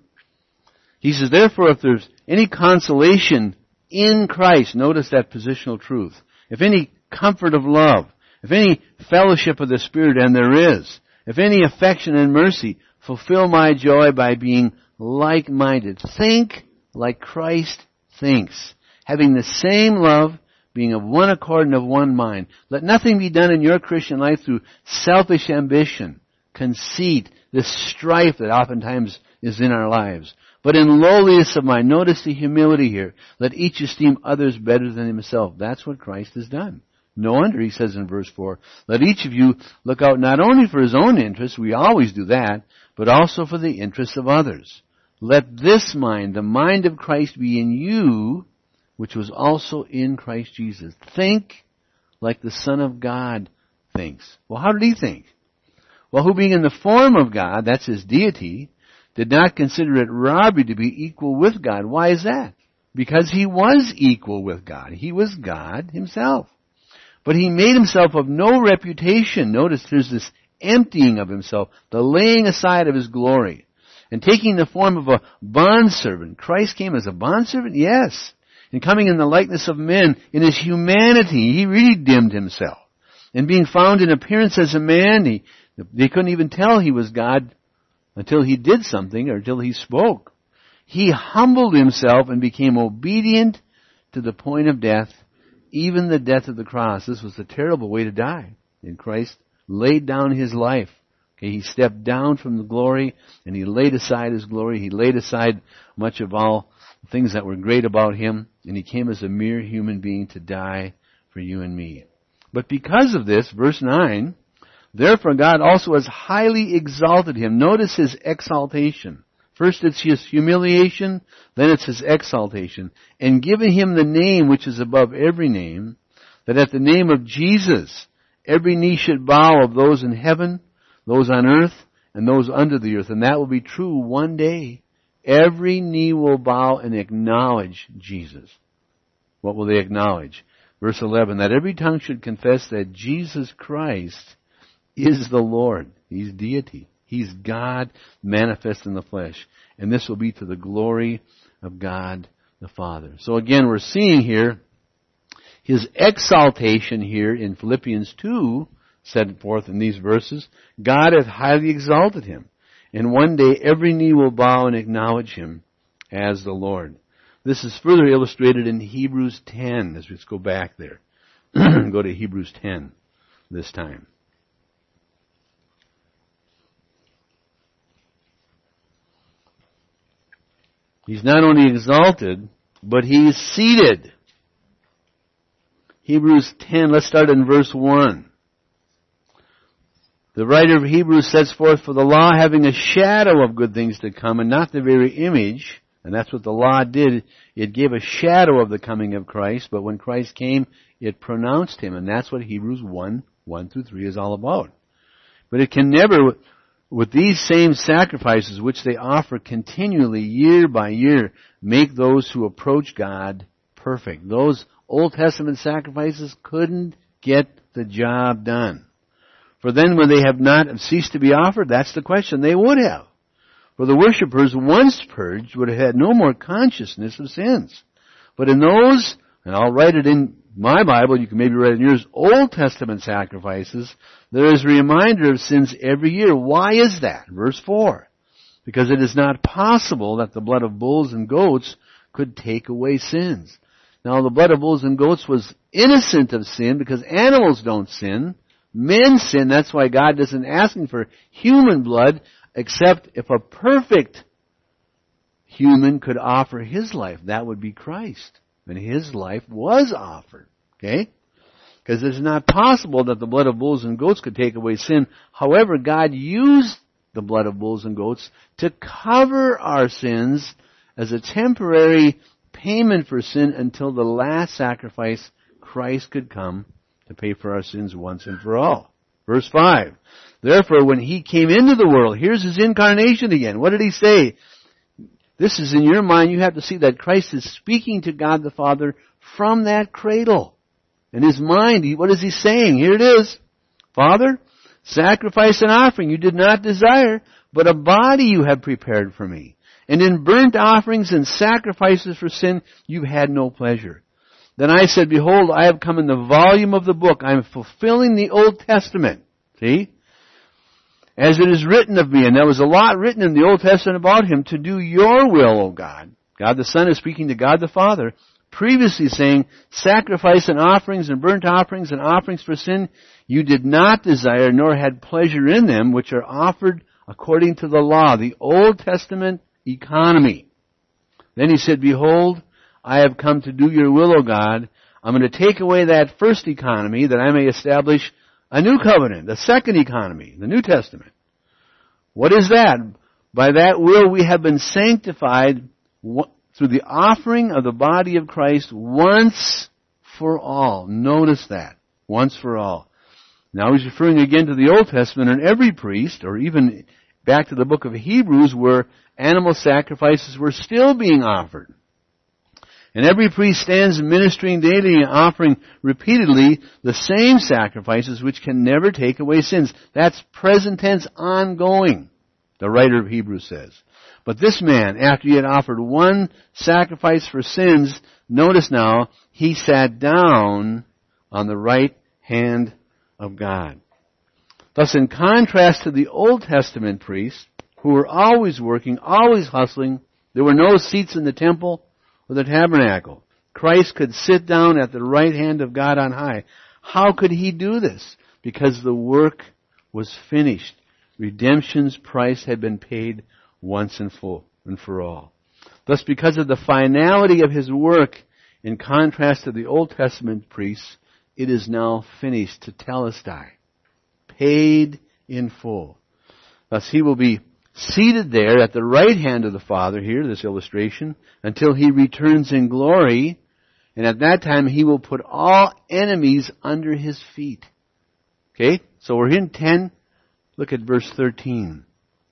He says, therefore, if there's any consolation in Christ, notice that positional truth, if any comfort of love, if any fellowship of the Spirit, and there is, if any affection and mercy, fulfill my joy by being like-minded. Think like Christ thinks, having the same love, being of one accord and of one mind. Let nothing be done in your Christian life through selfish ambition, conceit, this strife that oftentimes is in our lives. But in lowliness of mind, notice the humility here. Let each esteem others better than himself. That's what Christ has done. No wonder, he says in verse 4, let each of you look out not only for his own interests, we always do that, but also for the interests of others. Let this mind, the mind of Christ, be in you, which was also in Christ Jesus. Think like the Son of God thinks. Well, how did he think? Well, who being in the form of God, that's his deity, did not consider it robbery to be equal with God. Why is that? Because he was equal with God. He was God himself. But he made himself of no reputation. Notice there's this emptying of himself, the laying aside of his glory. And taking the form of a bondservant. Christ came as a bondservant? Yes. And coming in the likeness of men, in his humanity, he redeemed himself. And being found in appearance as a man, they couldn't even tell he was God until he did something or until he spoke. He humbled himself and became obedient to the point of death, even the death of the cross. This was a terrible way to die. And Christ laid down his life. He stepped down from the glory and he laid aside his glory. He laid aside much of all things that were great about him, and he came as a mere human being to die for you and me. But because of this, verse 9, therefore God also has highly exalted him. Notice his exaltation. First it's his humiliation, then it's his exaltation. And given him the name which is above every name, that at the name of Jesus every knee should bow, of those in heaven, those on earth, and those under the earth. And that will be true one day. Every knee will bow and acknowledge Jesus. What will they acknowledge? Verse 11, that every tongue should confess that Jesus Christ is the Lord. He's deity. He's God manifest in the flesh. And this will be to the glory of God the Father. So again, we're seeing here his exaltation here in Philippians 2, set forth in these verses. God hath highly exalted him. And one day every knee will bow and acknowledge him as the Lord. This is further illustrated in Hebrews 10. Let's go back there. Go to Hebrews 10 this time. He's not only exalted, but he's seated. Hebrews 10, let's start in verse 1. The writer of Hebrews sets forth, for the law having a shadow of good things to come, and not the very image, and that's what the law did. It gave a shadow of the coming of Christ, but when Christ came, it pronounced him, and that's what Hebrews 1:1-3 is all about. But it can never, with these same sacrifices which they offer continually, year by year, make those who approach God perfect. Those Old Testament sacrifices couldn't get the job done. For then when they have not ceased to be offered, that's the question, they would have. For the worshippers, once purged, would have had no more consciousness of sins. But in those, and I'll write it in my Bible, you can maybe write it in yours, Old Testament sacrifices, there is a reminder of sins every year. Why is that? Verse 4. Because it is not possible that the blood of bulls and goats could take away sins. Now the blood of bulls and goats was innocent of sin because animals don't sin. Men sin, that's why God isn't asking for human blood except if a perfect human could offer his life. That would be Christ. And his life was offered. Okay? Because it's not possible that the blood of bulls and goats could take away sin. However, God used the blood of bulls and goats to cover our sins as a temporary payment for sin until the last sacrifice, Christ could come to pay for our sins once and for all. Verse 5. Therefore, when he came into the world, here's his incarnation again. What did he say? This is in your mind. You have to see that Christ is speaking to God the Father from that cradle. In his mind, what is he saying? Here it is. Father, sacrifice and offering you did not desire, but a body you have prepared for me. And in burnt offerings and sacrifices for sin you had no pleasure. Then I said, behold, I have come in the volume of the book. I am fulfilling the Old Testament. See? As it is written of me, and there was a lot written in the Old Testament about him, to do your will, O God. God the Son is speaking to God the Father, previously saying, sacrifice and offerings and burnt offerings and offerings for sin you did not desire, nor had pleasure in them, which are offered according to the law, the Old Testament economy. Then he said, behold, I have come to do your will, O God. I'm going to take away that first economy that I may establish a new covenant, the second economy, the New Testament. What is that? By that will we have been sanctified through the offering of the body of Christ once for all. Notice that. Once for all. Now he's referring again to the Old Testament, and every priest, or even back to the book of Hebrews, where animal sacrifices were still being offered. And every priest stands ministering daily and offering repeatedly the same sacrifices which can never take away sins. That's present tense, ongoing, the writer of Hebrews says. But this man, after he had offered one sacrifice for sins, notice now, he sat down on the right hand of God. Thus, in contrast to the Old Testament priests, who were always working, always hustling, there were no seats in the temple or the tabernacle. Christ could sit down at the right hand of God on high. How could he do this? Because the work was finished. Redemption's price had been paid once and full and for all. Thus, because of the finality of his work, in contrast to the Old Testament priests, it is now finished, tetelestai, paid in full. Thus, he will be seated there at the right hand of the Father, here, this illustration, until he returns in glory, and at that time he will put all enemies under his feet. Okay? So we're in 10. Look at verse 13.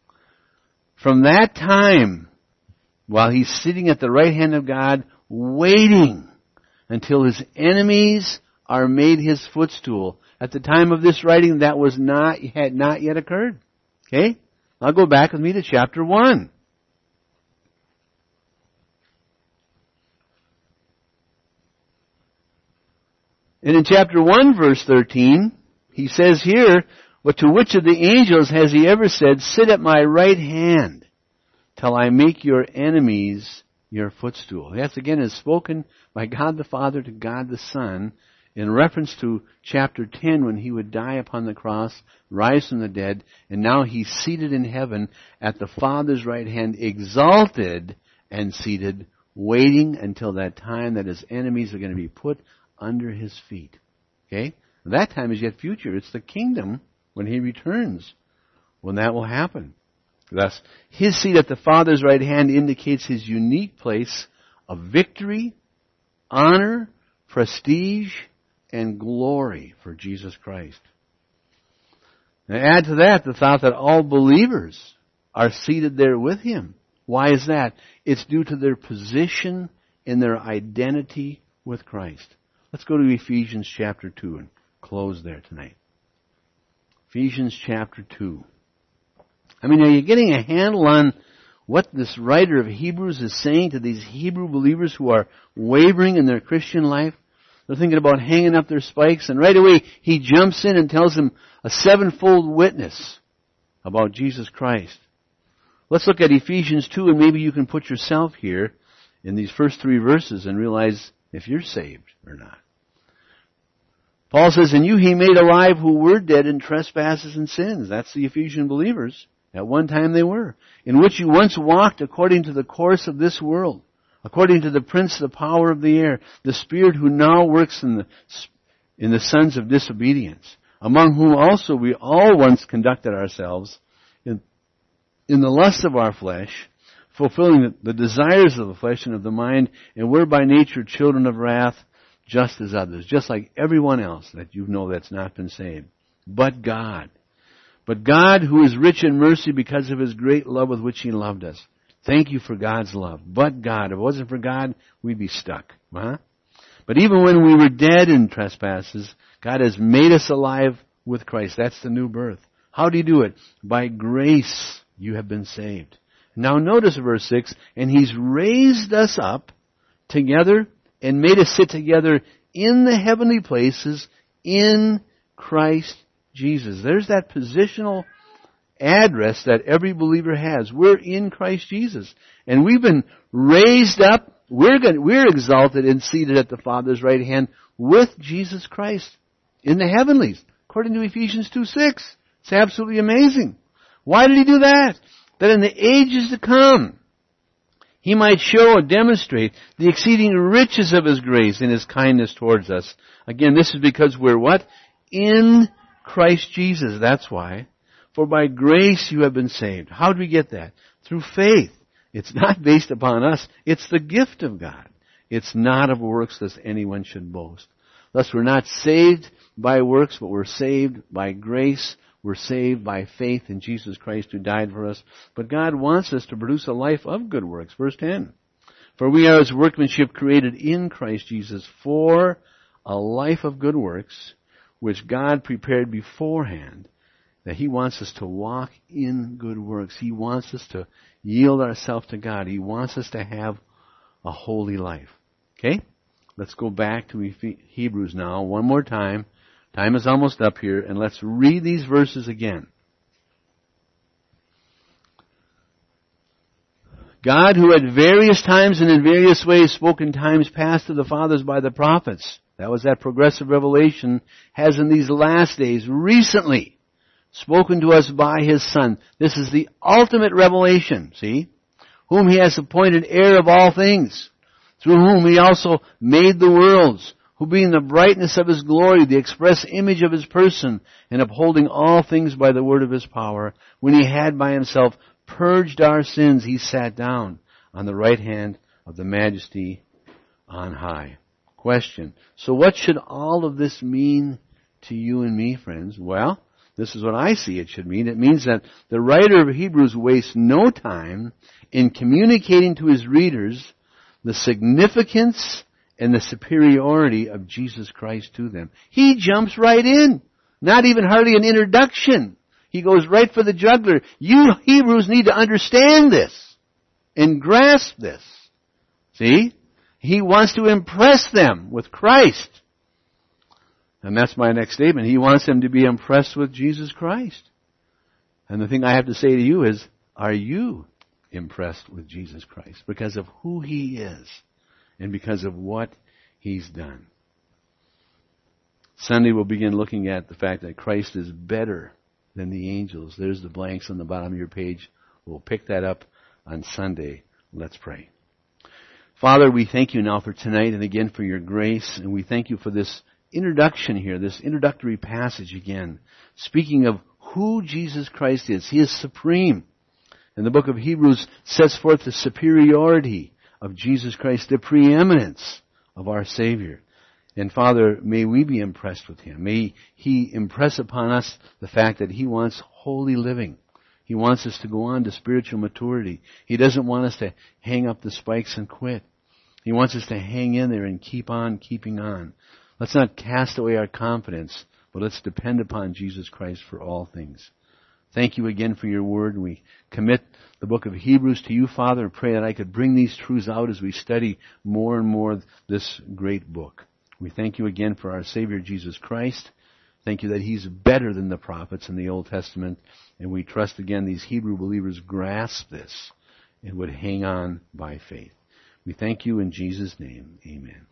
From that time, while he's sitting at the right hand of God, waiting until his enemies are made his footstool. At the time of this writing, that had not yet occurred. Okay? Now go back with me to chapter 1. And in chapter 1, verse 13, he says here, but to which of the angels has he ever said, sit at my right hand till I make your enemies your footstool? That again is spoken by God the Father to God the Son in reference to chapter 10 when he would die upon the cross, rise from the dead, and now he's seated in heaven at the Father's right hand, exalted and seated, waiting until that time that his enemies are going to be put under his feet. Okay? That time is yet future. It's the kingdom when he returns, when that will happen. Thus, his seat at the Father's right hand indicates his unique place of victory, honor, prestige, and glory for Jesus Christ. Now add to that the thought that all believers are seated there with him. Why is that? It's due to their position and their identity with Christ. Let's go to Ephesians chapter 2 and close there tonight. Ephesians chapter 2. I mean, are you getting a handle on what this writer of Hebrews is saying to these Hebrew believers who are wavering in their Christian life? They're thinking about hanging up their spikes, and right away he jumps in and tells them a sevenfold witness about Jesus Christ. Let's look at Ephesians 2, and maybe you can put yourself here in these first 3 verses and realize if you're saved or not. Paul says, "And you he made alive who were dead in trespasses and sins." That's the Ephesian believers. At one time they were. In which you once walked according to the course of this world, according to the prince of the power of the air, the spirit who now works in the sons of disobedience, among whom also we all once conducted ourselves in the lust of our flesh, fulfilling the desires of the flesh and of the mind, and were by nature children of wrath, just as others, just like everyone else that you know that's not been saved. But God, who is rich in mercy because of His great love with which He loved us. Thank you for God's love. But God, if it wasn't for God, we'd be stuck. Huh? But even when we were dead in trespasses, God has made us alive with Christ. That's the new birth. How do you do it? By grace you have been saved. Now notice verse 6, and He's raised us up together and made us sit together in the heavenly places in Christ Jesus. There's that positional address that every believer has. We're in Christ Jesus. And we've been raised up. We're exalted and seated at the Father's right hand with Jesus Christ in the heavenlies, according to Ephesians 2:6. It's absolutely amazing. Why did He do that? That in the ages to come, He might show and demonstrate the exceeding riches of His grace and His kindness towards us. Again, this is because we're what? In Christ Jesus. That's why. For by grace you have been saved. How do we get that? Through faith. It's not based upon us. It's the gift of God. It's not of works lest anyone should boast. Thus we're not saved by works, but we're saved by grace. We're saved by faith in Jesus Christ who died for us. But God wants us to produce a life of good works. Verse 10. For we are His workmanship created in Christ Jesus for a life of good works, which God prepared beforehand, that He wants us to walk in good works. He wants us to yield ourselves to God. He wants us to have a holy life. Okay? Let's go back to Hebrews now one more time. Time is almost up here, and let's read these verses again. God, who at various times and in various ways spoke in times past to the fathers by the prophets, that was that progressive revelation, has in these last days recently spoken to us by His Son. This is the ultimate revelation, see? Whom He has appointed heir of all things, through whom He also made the worlds, who being the brightness of His glory, the express image of His person, and upholding all things by the word of His power, when He had by Himself purged our sins, He sat down on the right hand of the Majesty on high. Question. So what should all of this mean to you and me, friends? Well, this is what I see it should mean. It means that the writer of Hebrews wastes no time in communicating to his readers the significance and the superiority of Jesus Christ to them. He jumps right in. Not even hardly an introduction. He goes right for the jugular. You Hebrews need to understand this and grasp this. See? He wants to impress them with Christ. And that's my next statement. He wants them to be impressed with Jesus Christ. And the thing I have to say to you is, are you impressed with Jesus Christ? Because of who He is and because of what He's done. Sunday we'll begin looking at the fact that Christ is better than the angels. There's the blanks on the bottom of your page. We'll pick that up on Sunday. Let's pray. Father, we thank You now for tonight and again for Your grace, and we thank You for this introduction here, this introductory passage again, speaking of who Jesus Christ is. He is supreme. And the book of Hebrews sets forth the superiority of Jesus Christ, the preeminence of our Savior. And Father, may we be impressed with Him. May He impress upon us the fact that He wants holy living. He wants us to go on to spiritual maturity. He doesn't want us to hang up the spikes and quit. He wants us to hang in there and keep on keeping on. Let's not cast away our confidence, but let's depend upon Jesus Christ for all things. Thank You again for Your word. We commit the book of Hebrews to You, Father, and pray that I could bring these truths out as we study more and more this great book. We thank You again for our Savior, Jesus Christ. Thank You that He's better than the prophets in the Old Testament. And we trust again these Hebrew believers grasp this and would hang on by faith. We thank You in Jesus' name. Amen.